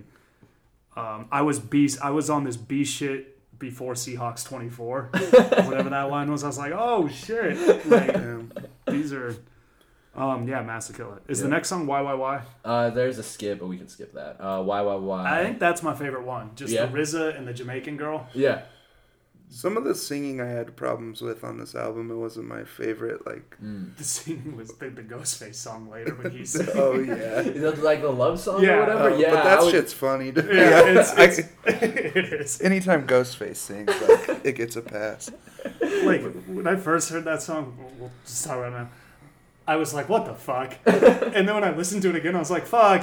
[SPEAKER 4] I was on this beast shit before Seahawks 24. Whatever that line was. I was like, oh shit. Like, these are. Master Killer. Is the next song YYY?
[SPEAKER 2] There's a skip, but we can skip that. YYY.
[SPEAKER 4] I think that's my favorite one. Just
[SPEAKER 2] Yeah.
[SPEAKER 4] the RZA and the Jamaican girl.
[SPEAKER 2] Yeah.
[SPEAKER 3] Some of the singing I had problems with on this album. It wasn't my favorite. Like,
[SPEAKER 4] The singing was the Ghostface song later when he's
[SPEAKER 3] oh yeah,
[SPEAKER 2] Is that like the love song
[SPEAKER 4] Yeah.
[SPEAKER 2] or whatever?
[SPEAKER 3] Oh,
[SPEAKER 2] yeah.
[SPEAKER 3] but that
[SPEAKER 2] I would-
[SPEAKER 3] shit's funny. To me.
[SPEAKER 4] Yeah,
[SPEAKER 3] I-
[SPEAKER 4] it is.
[SPEAKER 3] anytime Ghostface sings, like, it gets a pass.
[SPEAKER 4] Like when I first heard that song, we'll just talk about it now. I was like, "What the fuck?" And then when I listened to it again, I was like, "Fuck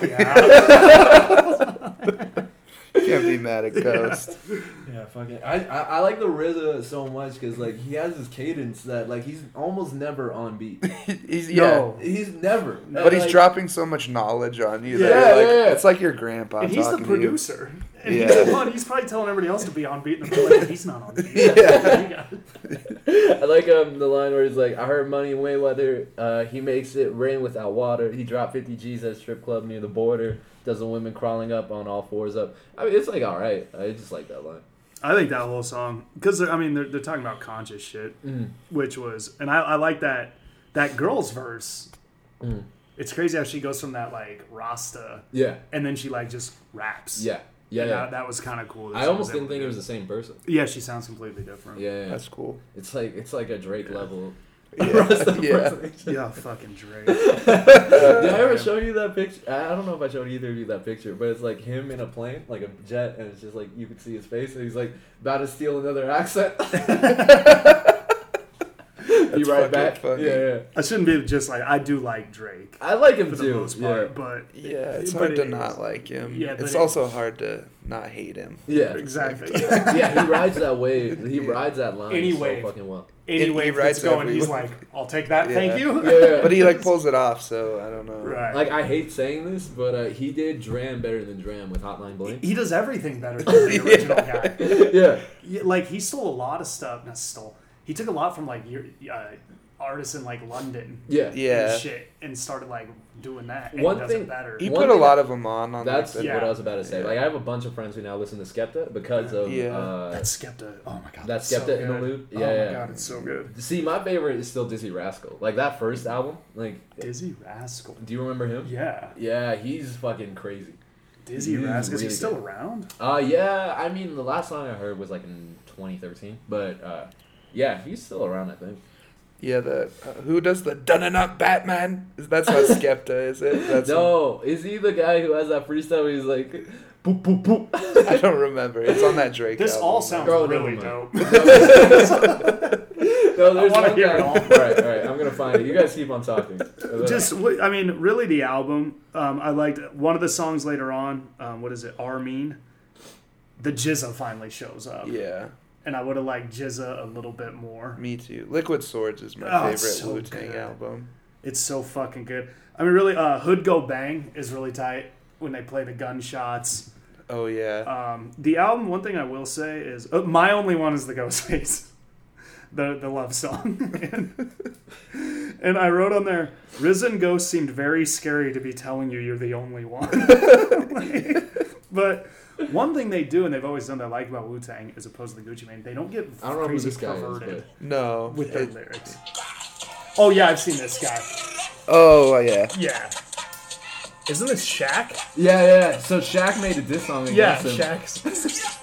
[SPEAKER 4] yeah!"
[SPEAKER 3] Can't be mad at Ghost.
[SPEAKER 2] Yeah, fucking. I like the RZA so much because like he has this cadence that like he's almost never on beat.
[SPEAKER 3] He's
[SPEAKER 4] No.
[SPEAKER 2] He's never.
[SPEAKER 3] but he's
[SPEAKER 2] like,
[SPEAKER 3] dropping so much knowledge on you.
[SPEAKER 2] Yeah,
[SPEAKER 3] that like,
[SPEAKER 2] yeah.
[SPEAKER 3] It's like your grandpa
[SPEAKER 4] And he's the
[SPEAKER 3] talking to you.
[SPEAKER 4] producer. And
[SPEAKER 3] Yeah.
[SPEAKER 4] he's the one. He's probably telling everybody else to be on beat, and they're like, "He's not on beat."
[SPEAKER 3] Yeah.
[SPEAKER 2] I like the line where he's like, "I heard Money Mayweather. He makes it rain without water. He dropped 50 G's at a strip club near the border. Dozen women crawling up on all fours up." I mean, it's like all right. I just like that line.
[SPEAKER 4] I think that whole song because they're talking about conscious shit, which was, and I like that girl's verse. It's crazy how she goes from that like Rasta,
[SPEAKER 2] Yeah.
[SPEAKER 4] and then she like just raps.
[SPEAKER 2] Yeah. Yeah.
[SPEAKER 4] And
[SPEAKER 2] Yeah.
[SPEAKER 4] that was kind of cool.
[SPEAKER 2] I almost didn't think it was the same person.
[SPEAKER 4] Yeah, she sounds completely different.
[SPEAKER 2] Yeah.
[SPEAKER 3] That's cool.
[SPEAKER 2] It's like a Drake level.
[SPEAKER 3] Yeah.
[SPEAKER 4] Yeah, fucking Drake.
[SPEAKER 2] Did I ever show you that picture? I don't know if I showed either of you that picture, but it's like him in a plane, like a jet, and it's just like you can see his face, and he's like about to steal another accent. Be right
[SPEAKER 3] fucking
[SPEAKER 2] back.
[SPEAKER 3] funny.
[SPEAKER 2] Yeah.
[SPEAKER 4] I shouldn't be just like I do like Drake
[SPEAKER 2] I like him
[SPEAKER 4] for the
[SPEAKER 2] too.
[SPEAKER 4] most part,
[SPEAKER 2] Yeah.
[SPEAKER 4] but
[SPEAKER 3] Yeah, it's
[SPEAKER 4] but
[SPEAKER 3] hard to
[SPEAKER 4] it
[SPEAKER 3] not
[SPEAKER 4] is.
[SPEAKER 3] like him.
[SPEAKER 4] Yeah, but
[SPEAKER 3] it's
[SPEAKER 4] it-
[SPEAKER 3] also hard to not hate him.
[SPEAKER 2] Yeah.
[SPEAKER 4] exactly.
[SPEAKER 2] Yeah, he rides that wave. He rides that line
[SPEAKER 4] Any
[SPEAKER 2] so
[SPEAKER 4] wave.
[SPEAKER 2] fucking well.
[SPEAKER 4] Anyway,
[SPEAKER 3] He
[SPEAKER 4] if
[SPEAKER 3] writes
[SPEAKER 4] it's going,
[SPEAKER 3] every
[SPEAKER 4] he's
[SPEAKER 3] way.
[SPEAKER 4] like, "I'll take that,
[SPEAKER 3] Yeah.
[SPEAKER 4] thank you."
[SPEAKER 2] Yeah.
[SPEAKER 3] But he like pulls it off, so I don't know.
[SPEAKER 4] Right.
[SPEAKER 2] Like I hate saying this, but he did Dram better than Dram with Hotline Bling.
[SPEAKER 4] He does everything better than the original guy.
[SPEAKER 2] Yeah.
[SPEAKER 4] Yeah, like he stole a lot of stuff. Not stole. He took a lot from like artists in like London.
[SPEAKER 2] Yeah.
[SPEAKER 3] Yeah.
[SPEAKER 4] And shit, and started like doing that. And
[SPEAKER 2] One
[SPEAKER 4] he does
[SPEAKER 2] thing-
[SPEAKER 4] it better.
[SPEAKER 3] He
[SPEAKER 2] One
[SPEAKER 3] put a
[SPEAKER 2] thing
[SPEAKER 3] lot of them on.
[SPEAKER 2] That's
[SPEAKER 3] like,
[SPEAKER 4] Yeah.
[SPEAKER 2] what I was about to say.
[SPEAKER 3] Yeah.
[SPEAKER 2] Like I have a bunch of friends who now listen to Skepta because of
[SPEAKER 3] Yeah.
[SPEAKER 4] That's Skepta. Oh my god.
[SPEAKER 2] That's
[SPEAKER 4] it's
[SPEAKER 2] Skepta in the
[SPEAKER 4] good.
[SPEAKER 2] Loop.
[SPEAKER 4] Oh
[SPEAKER 2] Yeah,
[SPEAKER 4] my
[SPEAKER 2] yeah.
[SPEAKER 4] god, it's so good.
[SPEAKER 2] See, my favorite is still Dizzy Rascal. Like that first album. Like,
[SPEAKER 4] Dizzy Rascal.
[SPEAKER 2] do you remember him?
[SPEAKER 4] Yeah.
[SPEAKER 2] Yeah, he's fucking crazy.
[SPEAKER 4] Dizzy
[SPEAKER 2] He's
[SPEAKER 4] Rascal. Is he
[SPEAKER 2] really
[SPEAKER 4] still
[SPEAKER 2] good.
[SPEAKER 4] around?
[SPEAKER 2] Yeah. I mean, the last song I heard was like in 2013, but yeah, he's still around. I think.
[SPEAKER 3] Yeah, the who does the dun up Batman? That's not Skepta, is it? That's
[SPEAKER 2] No, is he the guy who has that freestyle where he's like, boop boop boop?
[SPEAKER 3] I don't remember. It's on that Drake.
[SPEAKER 4] This
[SPEAKER 3] album.
[SPEAKER 4] all sounds
[SPEAKER 2] Bro,
[SPEAKER 4] really
[SPEAKER 2] never
[SPEAKER 4] dope.
[SPEAKER 2] No, there's
[SPEAKER 4] wanna
[SPEAKER 2] one
[SPEAKER 4] hear
[SPEAKER 2] guy.
[SPEAKER 4] it all.
[SPEAKER 2] All right. I'm gonna find it. You guys keep on talking.
[SPEAKER 4] Just, I mean, really, the album. I liked one of the songs later on. What is it? Armin. The Jizza finally shows up,
[SPEAKER 3] Yeah,
[SPEAKER 4] and I would have liked Jizza a little bit more.
[SPEAKER 3] me too. Liquid Swords is my
[SPEAKER 4] Oh, it's
[SPEAKER 3] favorite
[SPEAKER 4] so
[SPEAKER 3] Wu-Tang
[SPEAKER 4] good.
[SPEAKER 3] album.
[SPEAKER 4] It's so fucking good. I mean, really, Hood Go Bang is really tight when they play the gunshots.
[SPEAKER 3] Oh yeah.
[SPEAKER 4] The album, one thing I will say is my only one is the Ghostface, the love song, and I wrote on there, RZA and Ghost seemed very scary to be telling you're the only one. But one thing they do, and they've always done that I like about Wu-Tang, as opposed to the Gucci Mane, they don't get
[SPEAKER 2] I don't know who
[SPEAKER 4] crazy
[SPEAKER 2] this guy is,
[SPEAKER 4] perverted
[SPEAKER 3] No.
[SPEAKER 4] with their lyrics. Oh yeah, I've seen this guy.
[SPEAKER 3] Oh yeah.
[SPEAKER 4] Yeah. Isn't this Shaq?
[SPEAKER 2] Yeah. So Shaq made a diss song
[SPEAKER 4] Yeah,
[SPEAKER 2] against him.
[SPEAKER 4] Shaq's.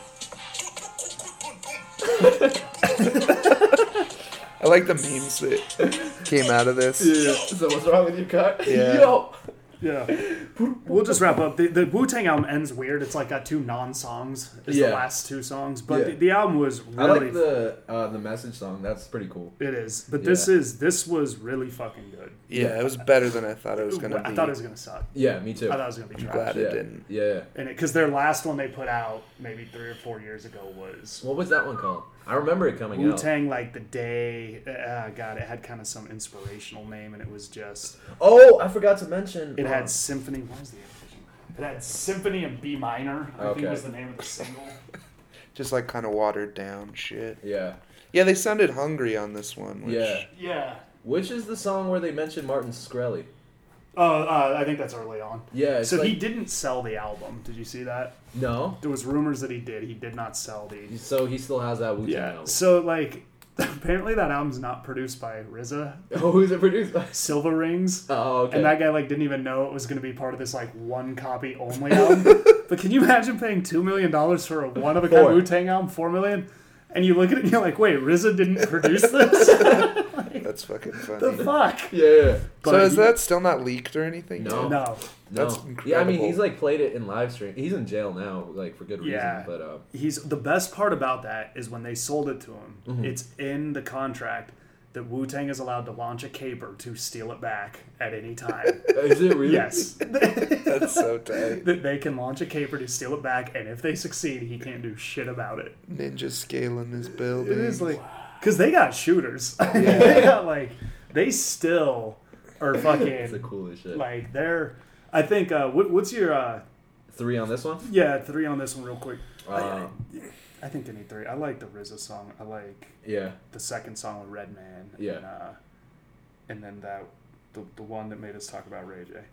[SPEAKER 3] I like the memes that came out of this.
[SPEAKER 2] Yeah. So what's wrong with your cut?
[SPEAKER 3] Yeah.
[SPEAKER 2] Yo.
[SPEAKER 4] Yeah. We'll just wrap up. The Wu-Tang album ends weird. It's like got 2 non-songs. It's the
[SPEAKER 2] Yeah.
[SPEAKER 4] last 2 songs. But
[SPEAKER 2] Yeah.
[SPEAKER 4] the album was really...
[SPEAKER 2] I like the message song. That's pretty cool.
[SPEAKER 4] It is. But
[SPEAKER 2] Yeah.
[SPEAKER 4] this was really fucking good.
[SPEAKER 3] Yeah, it was better than I thought it was gonna be.
[SPEAKER 4] I thought it was going to suck.
[SPEAKER 2] Yeah, me too.
[SPEAKER 4] I thought it was going to be
[SPEAKER 3] I'm
[SPEAKER 4] trash.
[SPEAKER 3] glad it didn't.
[SPEAKER 2] Yeah.
[SPEAKER 4] And because their last one they put out maybe 3 or 4 years ago was
[SPEAKER 2] What was that one called? I remember it coming out.
[SPEAKER 4] Wu-Tang, like the day. God, it had kind of some inspirational name, and it was just.
[SPEAKER 2] Oh, I forgot to mention.
[SPEAKER 4] It had Symphony. What was the original? It had Symphony in B minor. I think
[SPEAKER 2] Okay.
[SPEAKER 4] was the name of the single.
[SPEAKER 3] Just like kind of watered down shit.
[SPEAKER 2] Yeah.
[SPEAKER 3] Yeah, they sounded hungry on this one. Which,
[SPEAKER 2] Yeah.
[SPEAKER 4] Yeah.
[SPEAKER 2] Which is the song where they mentioned Martin Shkreli?
[SPEAKER 4] Oh, I think that's early on.
[SPEAKER 2] Yeah. It's
[SPEAKER 4] So
[SPEAKER 2] like,
[SPEAKER 4] he didn't sell the album. Did you see that?
[SPEAKER 2] No.
[SPEAKER 4] There was rumors that he did. He did not sell the.
[SPEAKER 2] So he still has that Wu-Tang album.
[SPEAKER 4] So like, apparently that album's not produced by RZA.
[SPEAKER 2] Oh, who's it produced by?
[SPEAKER 4] Silver Rings.
[SPEAKER 2] Oh, okay.
[SPEAKER 4] And that guy like didn't even know it was going to be part of this like 1 copy only album. But can you imagine paying $2 million for a one of a kind
[SPEAKER 2] 4.
[SPEAKER 4] Wu-Tang album, $4 million? And you look at it and you're like, wait, RZA didn't produce this?
[SPEAKER 3] That's fucking funny.
[SPEAKER 4] The fuck?
[SPEAKER 2] Yeah.
[SPEAKER 4] But
[SPEAKER 3] So is that still not leaked or anything?
[SPEAKER 2] No.
[SPEAKER 4] No.
[SPEAKER 3] That's
[SPEAKER 2] No.
[SPEAKER 3] incredible.
[SPEAKER 2] Yeah, I mean, he's like played it in live stream. He's in jail now, like for good reason.
[SPEAKER 4] Yeah.
[SPEAKER 2] But
[SPEAKER 4] He's the best part about that is when they sold it to him.
[SPEAKER 2] Mm-hmm.
[SPEAKER 4] It's in the contract that Wu-Tang is allowed to launch a caper to steal it back at any time.
[SPEAKER 2] is it really?
[SPEAKER 4] Yes.
[SPEAKER 3] That's so tight.
[SPEAKER 4] That they can launch a caper to steal it back, and if they succeed, he can't do shit about it.
[SPEAKER 3] Ninja scaling this building.
[SPEAKER 4] It is like, because they got shooters. They got like, they still are fucking
[SPEAKER 2] It's the coolest shit.
[SPEAKER 4] like they're. I think what's your
[SPEAKER 2] 3 on this one.
[SPEAKER 4] 3 on this one real quick.
[SPEAKER 2] Uh,
[SPEAKER 4] I think they need 3. I like the RZA song. I like
[SPEAKER 2] yeah.
[SPEAKER 4] the second song with Redman.
[SPEAKER 2] Yeah.
[SPEAKER 4] And then that the one that made us talk about Ray J.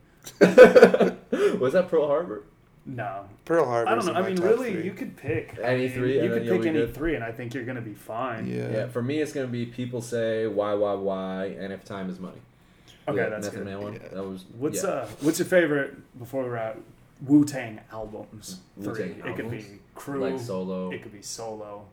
[SPEAKER 2] Was that Pearl Harbor?
[SPEAKER 4] No,
[SPEAKER 3] Pearl Harbor.
[SPEAKER 4] I don't know. I mean, really, you could pick
[SPEAKER 2] Any 3
[SPEAKER 4] You
[SPEAKER 2] and
[SPEAKER 4] could
[SPEAKER 2] then you'll
[SPEAKER 4] pick
[SPEAKER 2] be
[SPEAKER 4] any
[SPEAKER 2] good?
[SPEAKER 4] 3, and I think you're gonna be fine.
[SPEAKER 3] Yeah.
[SPEAKER 2] Yeah. For me, it's gonna be People Say Why, and If Time Is Money.
[SPEAKER 4] Okay,
[SPEAKER 2] Yeah,
[SPEAKER 4] that's
[SPEAKER 2] Method
[SPEAKER 4] good.
[SPEAKER 2] Man one.
[SPEAKER 3] Yeah.
[SPEAKER 2] That was.
[SPEAKER 4] What's
[SPEAKER 2] yeah.
[SPEAKER 4] what's your favorite before we're at Wu-Tang albums? 3.
[SPEAKER 2] Wu-Tang
[SPEAKER 4] It could be
[SPEAKER 2] albums?
[SPEAKER 4] Crew.
[SPEAKER 2] Like solo.
[SPEAKER 4] It could be solo.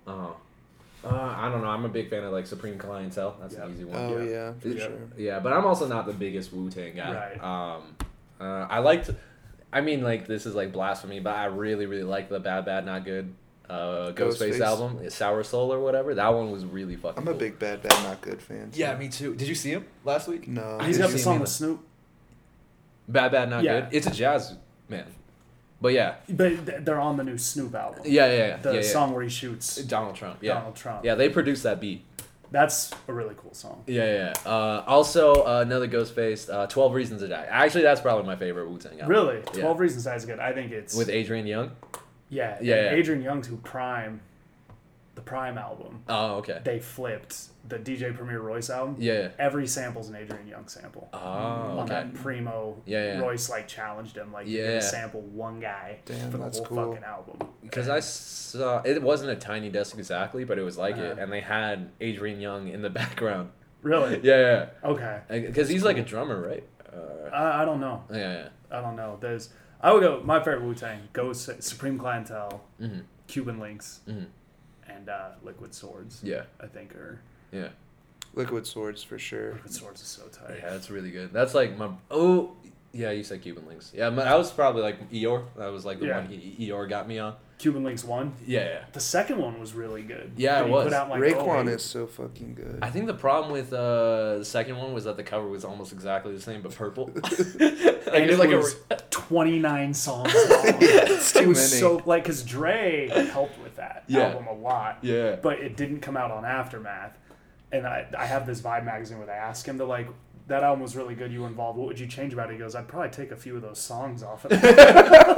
[SPEAKER 2] I don't know. I'm a big fan of like Supreme Clientele. That's
[SPEAKER 4] Yeah.
[SPEAKER 2] an easy one.
[SPEAKER 3] Oh yeah, for
[SPEAKER 4] Yeah.
[SPEAKER 3] sure.
[SPEAKER 2] Yeah, but I'm also not the biggest Wu-Tang guy.
[SPEAKER 4] Right.
[SPEAKER 2] I liked. I mean, like this is like blasphemy, but I really, really like the Bad Bad Not Good Ghostface
[SPEAKER 3] Ghostface.
[SPEAKER 2] album, Sour Soul or whatever. That one was really fucking.
[SPEAKER 3] I'm a
[SPEAKER 2] cool.
[SPEAKER 3] big Bad Bad Not Good fan. too.
[SPEAKER 2] Yeah, me too. Did you see him last week?
[SPEAKER 3] No.
[SPEAKER 4] He's
[SPEAKER 2] didn't
[SPEAKER 4] got the
[SPEAKER 2] see
[SPEAKER 4] song
[SPEAKER 2] him
[SPEAKER 4] with Snoop,
[SPEAKER 2] Bad Bad Not
[SPEAKER 4] Yeah.
[SPEAKER 2] Good. It's a jazz man, but yeah,
[SPEAKER 4] but they're on the new Snoop album.
[SPEAKER 2] yeah.
[SPEAKER 4] The song where he shoots
[SPEAKER 2] Donald Trump. Yeah,
[SPEAKER 4] Donald Trump.
[SPEAKER 2] yeah. They produced that beat.
[SPEAKER 4] That's a really cool song.
[SPEAKER 2] Yeah. Also, another Ghostface, 12 Reasons to Die. Actually, that's probably my favorite Wu-Tang album.
[SPEAKER 4] Really,
[SPEAKER 2] Yeah.
[SPEAKER 4] 12 Reasons Why is good. I think it's
[SPEAKER 2] With Adrian Young.
[SPEAKER 4] yeah,
[SPEAKER 2] Yeah, yeah.
[SPEAKER 4] Adrian Young to Prime, the Prime album.
[SPEAKER 2] Oh, okay.
[SPEAKER 4] They flipped the DJ Premier Royce album.
[SPEAKER 2] Yeah.
[SPEAKER 4] Every sample's an Adrian Young sample.
[SPEAKER 2] Oh,
[SPEAKER 4] On
[SPEAKER 2] okay.
[SPEAKER 4] that Primo,
[SPEAKER 2] Yeah.
[SPEAKER 4] Royce like challenged him like you're
[SPEAKER 2] Yeah.
[SPEAKER 4] gonna sample one guy
[SPEAKER 3] Damn,
[SPEAKER 4] for the
[SPEAKER 3] that's
[SPEAKER 4] whole
[SPEAKER 3] cool.
[SPEAKER 4] fucking album.
[SPEAKER 2] Because I saw it wasn't a Tiny Desk exactly, but it was like it,
[SPEAKER 4] Uh-huh.
[SPEAKER 2] and they had Adrian Young in the background.
[SPEAKER 4] Really?
[SPEAKER 2] Yeah.
[SPEAKER 4] Okay.
[SPEAKER 2] Because he's like a drummer, right?
[SPEAKER 4] I don't know.
[SPEAKER 2] Yeah.
[SPEAKER 4] I don't know. I would go. My favorite Wu-Tang goes Supreme Clientele,
[SPEAKER 2] Mm-hmm.
[SPEAKER 4] Cuban Links,
[SPEAKER 2] Mm-hmm.
[SPEAKER 4] and Liquid Swords.
[SPEAKER 2] Yeah.
[SPEAKER 4] I think are
[SPEAKER 2] Yeah.
[SPEAKER 3] Liquid Swords for sure.
[SPEAKER 4] Liquid Swords is so tight.
[SPEAKER 2] Yeah, that's really good. That's like my yeah. You said Cuban Links. Yeah, I was probably like Eeyore. That was like the
[SPEAKER 4] Yeah.
[SPEAKER 2] one Eeyore got me on.
[SPEAKER 4] Cuban Links 1.
[SPEAKER 2] Yeah.
[SPEAKER 4] The second one was really good.
[SPEAKER 2] Yeah,
[SPEAKER 4] That
[SPEAKER 2] it
[SPEAKER 4] he
[SPEAKER 2] was.
[SPEAKER 4] Put out, like,
[SPEAKER 3] Raekwon
[SPEAKER 4] 08.
[SPEAKER 3] is so fucking good.
[SPEAKER 2] I think the problem with the second one was that the cover was almost exactly the same, but purple.
[SPEAKER 4] And it
[SPEAKER 2] like
[SPEAKER 4] was 29 songs long.
[SPEAKER 3] It's
[SPEAKER 4] It
[SPEAKER 3] too
[SPEAKER 4] was
[SPEAKER 3] many.
[SPEAKER 4] so like because Dre helped with that
[SPEAKER 2] Yeah.
[SPEAKER 4] album a lot.
[SPEAKER 2] Yeah.
[SPEAKER 4] But it didn't come out on Aftermath. And I have this Vibe magazine where they ask him to like, that album was really good. You were involved. What would you change about it? He goes, I'd probably take a few of those songs off of it.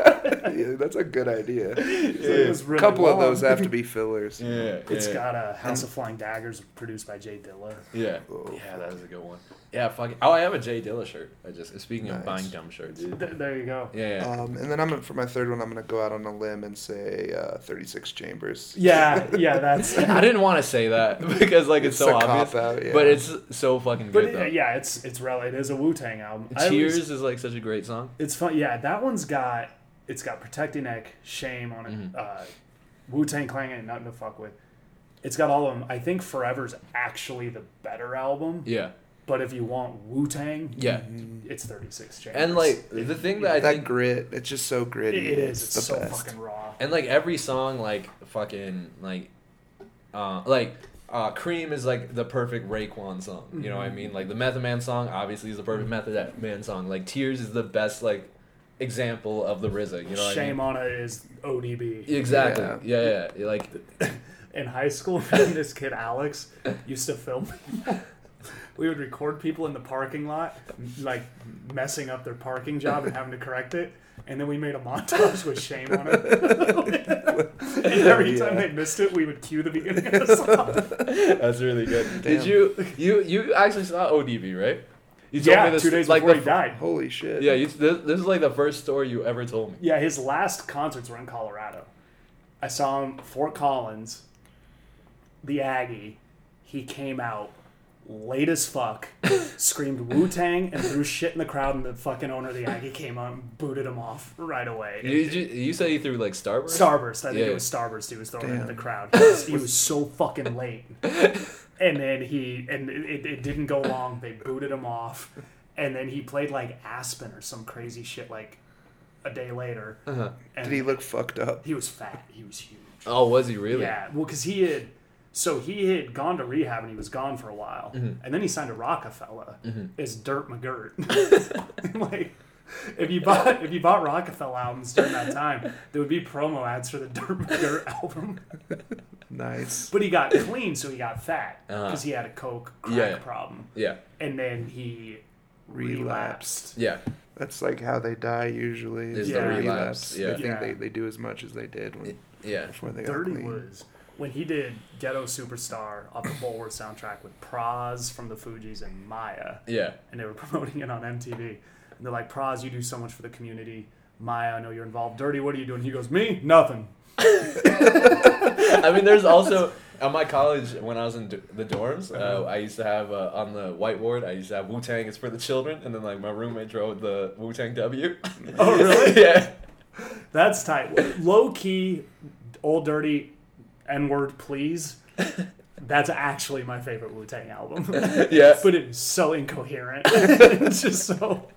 [SPEAKER 3] Yeah, that's a good idea.
[SPEAKER 4] It was
[SPEAKER 3] A
[SPEAKER 4] really
[SPEAKER 3] couple of
[SPEAKER 4] long.
[SPEAKER 3] those have to be fillers.
[SPEAKER 2] Yeah,
[SPEAKER 4] It's got a House of Flying Daggers produced by Jay Dilla.
[SPEAKER 2] Yeah,
[SPEAKER 3] Oh,
[SPEAKER 2] yeah, that was a good one. Yeah, fuck it. Oh, I have a Jay Dilla shirt. Speaking of
[SPEAKER 3] Nice.
[SPEAKER 2] buying dumb shirts.
[SPEAKER 4] There you go.
[SPEAKER 2] Yeah.
[SPEAKER 3] And then for my third one, I'm gonna go out on a limb and say 36 Chambers.
[SPEAKER 4] Yeah, that's.
[SPEAKER 2] I didn't want to say that because like it's so
[SPEAKER 3] a
[SPEAKER 2] obvious,
[SPEAKER 3] cop-out, yeah.
[SPEAKER 2] but it's so fucking
[SPEAKER 4] But
[SPEAKER 2] good though.
[SPEAKER 4] yeah, it is a Wu-Tang album.
[SPEAKER 2] Cheers is like such a great song.
[SPEAKER 4] It's fun. Yeah, that one's got Protect Your Neck, Shame on it.
[SPEAKER 2] Mm-hmm.
[SPEAKER 4] Wu-Tang Clan ain't nothing to fuck with. It's got all of them. I think Forever's actually the better album.
[SPEAKER 2] Yeah,
[SPEAKER 4] But if you want Wu-Tang,
[SPEAKER 2] yeah.
[SPEAKER 4] it's 36 Chambers.
[SPEAKER 2] And like the thing that I
[SPEAKER 3] That
[SPEAKER 2] think,
[SPEAKER 3] grit, it's just so gritty.
[SPEAKER 4] it is. It's
[SPEAKER 3] the
[SPEAKER 4] so
[SPEAKER 3] best.
[SPEAKER 4] fucking raw.
[SPEAKER 2] and like every song, like fucking Cream is like the perfect Raekwon song. You know what I mean? Like the Method Man song, obviously, is the perfect Method Man song. Like Tears is the best like example of the RZA. You know what
[SPEAKER 4] Shame
[SPEAKER 2] I mean?
[SPEAKER 4] on It is ODB.
[SPEAKER 2] Exactly. Yeah. Like
[SPEAKER 4] In high school, me and this kid Alex used to film. We would record people in the parking lot, like messing up their parking job and having to correct it. And then we made a montage with Shame on It. And every time they missed it, we would cue the beginning of the song.
[SPEAKER 2] that's really good.
[SPEAKER 3] Damn.
[SPEAKER 2] Did you actually saw ODB, right? You
[SPEAKER 4] Yeah, 2 days
[SPEAKER 2] like
[SPEAKER 4] before he died.
[SPEAKER 3] Holy shit.
[SPEAKER 2] Yeah, this is like the first story you ever told me.
[SPEAKER 4] Yeah, his last concerts were in Colorado. I saw him Fort Collins, the Aggie. He came out late as fuck, screamed Wu-Tang, and threw shit in the crowd, and the fucking owner of the Aggie came out and booted him off right away.
[SPEAKER 2] You said he threw like Starburst?
[SPEAKER 4] Starburst, I think
[SPEAKER 2] Yeah.
[SPEAKER 4] it was Starburst he was throwing into
[SPEAKER 3] Damn.
[SPEAKER 4] the crowd. He was so fucking late. And then it didn't go long. They booted him off. And then he played like Aspen or some crazy shit like a day later.
[SPEAKER 2] Uh-huh.
[SPEAKER 4] And
[SPEAKER 3] Did he look fucked up?
[SPEAKER 4] he was fat. He was huge.
[SPEAKER 2] Oh, was he really?
[SPEAKER 4] Yeah, well, because he had gone to rehab and he was gone for a while, and then he signed to Rockefeller as Dirt McGirt. Like, if you bought Rockefeller albums during that time, there would be promo ads for the Dirt McGirt album.
[SPEAKER 3] Nice.
[SPEAKER 4] But he got clean, so he got fat
[SPEAKER 2] Uh-huh.
[SPEAKER 4] because he had a coke crack
[SPEAKER 2] Yeah.
[SPEAKER 4] problem,
[SPEAKER 2] Yeah.
[SPEAKER 4] and then he relapsed.
[SPEAKER 2] Yeah.
[SPEAKER 3] That's like how they die usually.
[SPEAKER 2] Is
[SPEAKER 4] the relapse,
[SPEAKER 2] yeah.
[SPEAKER 3] I think
[SPEAKER 4] Yeah.
[SPEAKER 3] they do as much as they did
[SPEAKER 2] Yeah.
[SPEAKER 3] before they got
[SPEAKER 4] Dirty
[SPEAKER 3] clean.
[SPEAKER 4] was when he did Ghetto Superstar off the Bulworth soundtrack with Praz from the Fugees and Maya.
[SPEAKER 2] Yeah.
[SPEAKER 4] And they were promoting it on MTV. And they're like, Praz, you do so much for the community. Maya, I know you're involved. Dirty, what are you doing? He goes, me? Nothing.
[SPEAKER 2] I mean, there's also at my college when I was in the dorms, I used to have on the whiteboard. I used to have Wu-Tang is for the children, and then like my roommate wrote the Wu-Tang W.
[SPEAKER 4] Oh, really?
[SPEAKER 2] Yeah.
[SPEAKER 4] That's tight. Low key, Old Dirty, N-word, please. That's actually my favorite Wu-Tang album.
[SPEAKER 2] Yeah.
[SPEAKER 4] But it's so incoherent. It's just so...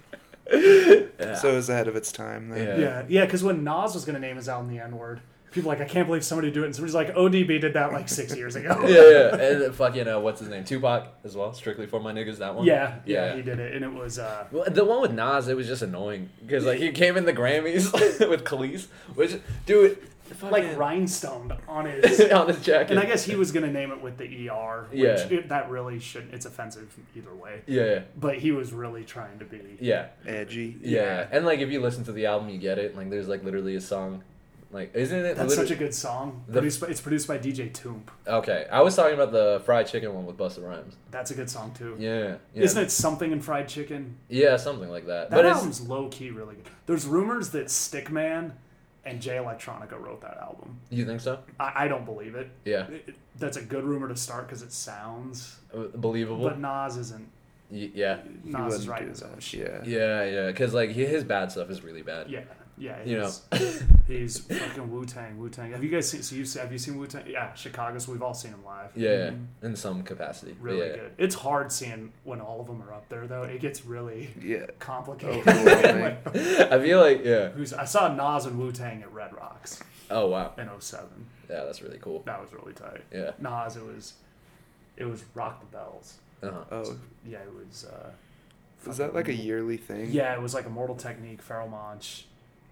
[SPEAKER 2] Yeah.
[SPEAKER 3] So it was ahead of its time then.
[SPEAKER 2] Yeah.
[SPEAKER 4] Yeah, because when Nas was going to name his album the N-word, people were like, I can't believe somebody did it. And somebody's like, ODB did that like 6 years ago.
[SPEAKER 2] Yeah. And fucking what's his name? Tupac as well. Strictly for my niggas. That one.
[SPEAKER 4] Yeah, he did it. And it was...
[SPEAKER 2] Well, the one with Nas, it was just annoying because like he came in the Grammys with Khalees, which dude,
[SPEAKER 4] like
[SPEAKER 2] fucking-
[SPEAKER 4] rhinestone on his...
[SPEAKER 2] on his jacket.
[SPEAKER 4] And I guess he was going to name it with the ER, which
[SPEAKER 2] Yeah.
[SPEAKER 4] that really shouldn't... It's offensive either way.
[SPEAKER 2] Yeah.
[SPEAKER 4] But he was really trying to be...
[SPEAKER 2] Yeah.
[SPEAKER 3] Edgy.
[SPEAKER 2] Yeah. And like if you listen to the album, you get it. Like there's like literally a song, like isn't it?
[SPEAKER 4] That's
[SPEAKER 2] literally-
[SPEAKER 4] such a good song.
[SPEAKER 2] The-
[SPEAKER 4] It's produced by DJ Toomp.
[SPEAKER 2] Okay, I was talking about the fried chicken one with Busta Rhymes.
[SPEAKER 4] That's a good song, too.
[SPEAKER 2] Yeah.
[SPEAKER 4] Isn't it Something in Fried Chicken?
[SPEAKER 2] Yeah, something like that.
[SPEAKER 4] That
[SPEAKER 2] But it's
[SPEAKER 4] album's low-key really good. There's rumors that Stickman and Jay Electronica wrote that album.
[SPEAKER 2] you think so?
[SPEAKER 4] I don't believe it.
[SPEAKER 2] Yeah.
[SPEAKER 4] That's a good rumor to start because it sounds...
[SPEAKER 2] Believable.
[SPEAKER 4] But Nas isn't...
[SPEAKER 2] Yeah.
[SPEAKER 3] He
[SPEAKER 4] Nas is
[SPEAKER 3] wouldn't
[SPEAKER 4] writing
[SPEAKER 3] do
[SPEAKER 4] his own
[SPEAKER 3] that.
[SPEAKER 4] shit.
[SPEAKER 3] Yeah.
[SPEAKER 2] Yeah. Because like his bad stuff is really bad.
[SPEAKER 4] Yeah.
[SPEAKER 2] You know.
[SPEAKER 4] He's fucking Wu-Tang. Have you guys seen... have you seen Wu-Tang? Yeah, Chicago, so we've all seen him live.
[SPEAKER 2] Yeah. In some capacity. But
[SPEAKER 4] Really
[SPEAKER 2] yeah.
[SPEAKER 4] good. It's hard seeing when all of them are up there, though. It gets really
[SPEAKER 3] Yeah.
[SPEAKER 4] complicated.
[SPEAKER 3] Overwhelming.
[SPEAKER 2] I feel like yeah.
[SPEAKER 4] I saw Nas and Wu-Tang at Red Rocks
[SPEAKER 2] Oh wow.
[SPEAKER 4] in 07.
[SPEAKER 2] Yeah, that's really cool.
[SPEAKER 4] That was really tight.
[SPEAKER 2] Yeah.
[SPEAKER 4] Nas, it was Rock the Bells.
[SPEAKER 2] Uh-huh.
[SPEAKER 3] Oh,
[SPEAKER 4] Yeah, it was...
[SPEAKER 3] was that like a yearly thing?
[SPEAKER 4] Yeah, it was like Immortal Technique, Pharoah Monch,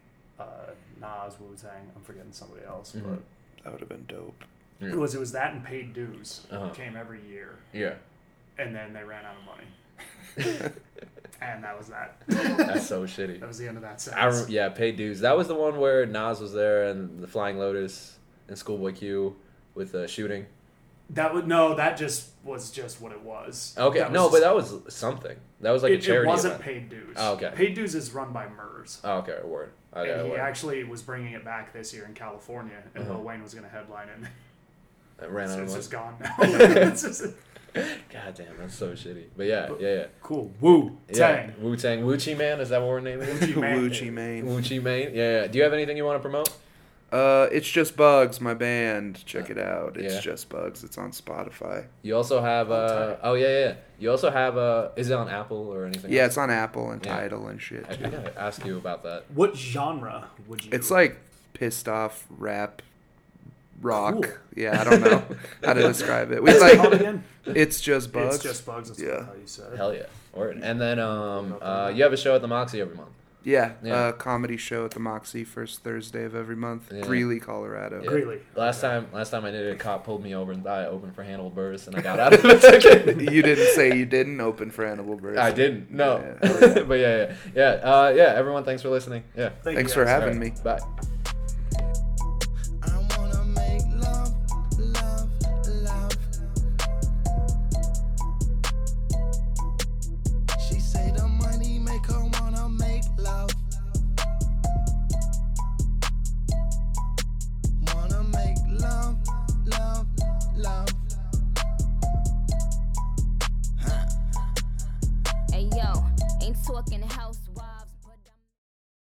[SPEAKER 4] Nas, Wu-Tang. I'm forgetting somebody else,
[SPEAKER 2] Mhm.
[SPEAKER 3] That would have been dope.
[SPEAKER 4] but it was that and Paid Dues.
[SPEAKER 2] Uh-huh.
[SPEAKER 4] Came every year,
[SPEAKER 2] Yeah.
[SPEAKER 4] and then they ran out of money. And that was that.
[SPEAKER 2] That's so shitty.
[SPEAKER 4] That was the end of that sentence.
[SPEAKER 2] Yeah, Paid Dues. That was the one where Nas was there and the Flying Lotus and Schoolboy Q with the shooting.
[SPEAKER 4] That just was just what it was.
[SPEAKER 2] Okay, but that was something. That was like a charity
[SPEAKER 4] It wasn't
[SPEAKER 2] event.
[SPEAKER 4] Paid Dues.
[SPEAKER 2] Oh, okay.
[SPEAKER 4] Paid Dues is run by Murs.
[SPEAKER 2] Oh, okay, word. Okay,
[SPEAKER 4] And he
[SPEAKER 2] word.
[SPEAKER 4] actually was bringing it back this year in California, and Lil Wayne was going to headline it.
[SPEAKER 2] It ran out
[SPEAKER 4] It's
[SPEAKER 2] of
[SPEAKER 4] just
[SPEAKER 2] money.
[SPEAKER 4] gone now. It's just,
[SPEAKER 2] God damn, that's so shitty. But yeah.
[SPEAKER 4] cool. Wu
[SPEAKER 2] Yeah,
[SPEAKER 4] Tang.
[SPEAKER 2] Wu-Tang. Wuchi Man, is that what we're naming it?
[SPEAKER 3] Wuchi Mane.
[SPEAKER 2] Wuchi Mane. Yeah. Do you have anything you want to promote?
[SPEAKER 3] It's Just Bugs, my band. Check it out. It's
[SPEAKER 2] Yeah.
[SPEAKER 3] Just Bugs. It's on Spotify.
[SPEAKER 2] You also have yeah. You also have is it on Apple or anything?
[SPEAKER 3] Yeah,
[SPEAKER 2] else?
[SPEAKER 3] it's on Apple and
[SPEAKER 2] Yeah.
[SPEAKER 3] Tidal and shit.
[SPEAKER 2] I
[SPEAKER 3] too.
[SPEAKER 2] gotta ask you about that.
[SPEAKER 4] What genre would you?
[SPEAKER 3] It's like pissed off rap rock.
[SPEAKER 4] Cool.
[SPEAKER 3] Yeah, I don't know how to describe it. We
[SPEAKER 4] What's it called
[SPEAKER 3] like
[SPEAKER 4] again?
[SPEAKER 3] It's Just Bugs.
[SPEAKER 4] It's Just Bugs. That's
[SPEAKER 3] Yeah.
[SPEAKER 4] how you said it.
[SPEAKER 2] Hell yeah. Word. And then you have a show at the Moxie every month.
[SPEAKER 3] Yeah,
[SPEAKER 2] Yeah.
[SPEAKER 3] comedy show at the Moxie first Thursday of every month.
[SPEAKER 2] Yeah.
[SPEAKER 3] Greeley, Colorado.
[SPEAKER 2] Yeah.
[SPEAKER 4] Greeley.
[SPEAKER 2] Last time I did it, a cop pulled me over and thought I opened for Hannibal Buress, and I got out of the ticket.
[SPEAKER 3] You didn't say you didn't open for Hannibal Buress.
[SPEAKER 2] I didn't. No.
[SPEAKER 3] Yeah.
[SPEAKER 2] But yeah. Everyone, thanks for listening. Yeah.
[SPEAKER 3] Thanks for having me.
[SPEAKER 2] Bye.
[SPEAKER 5] I wanna make love, love, love. She say the money make her wanna make love. Wanna make love, love, love.
[SPEAKER 6] Hey yo, ain't talking house.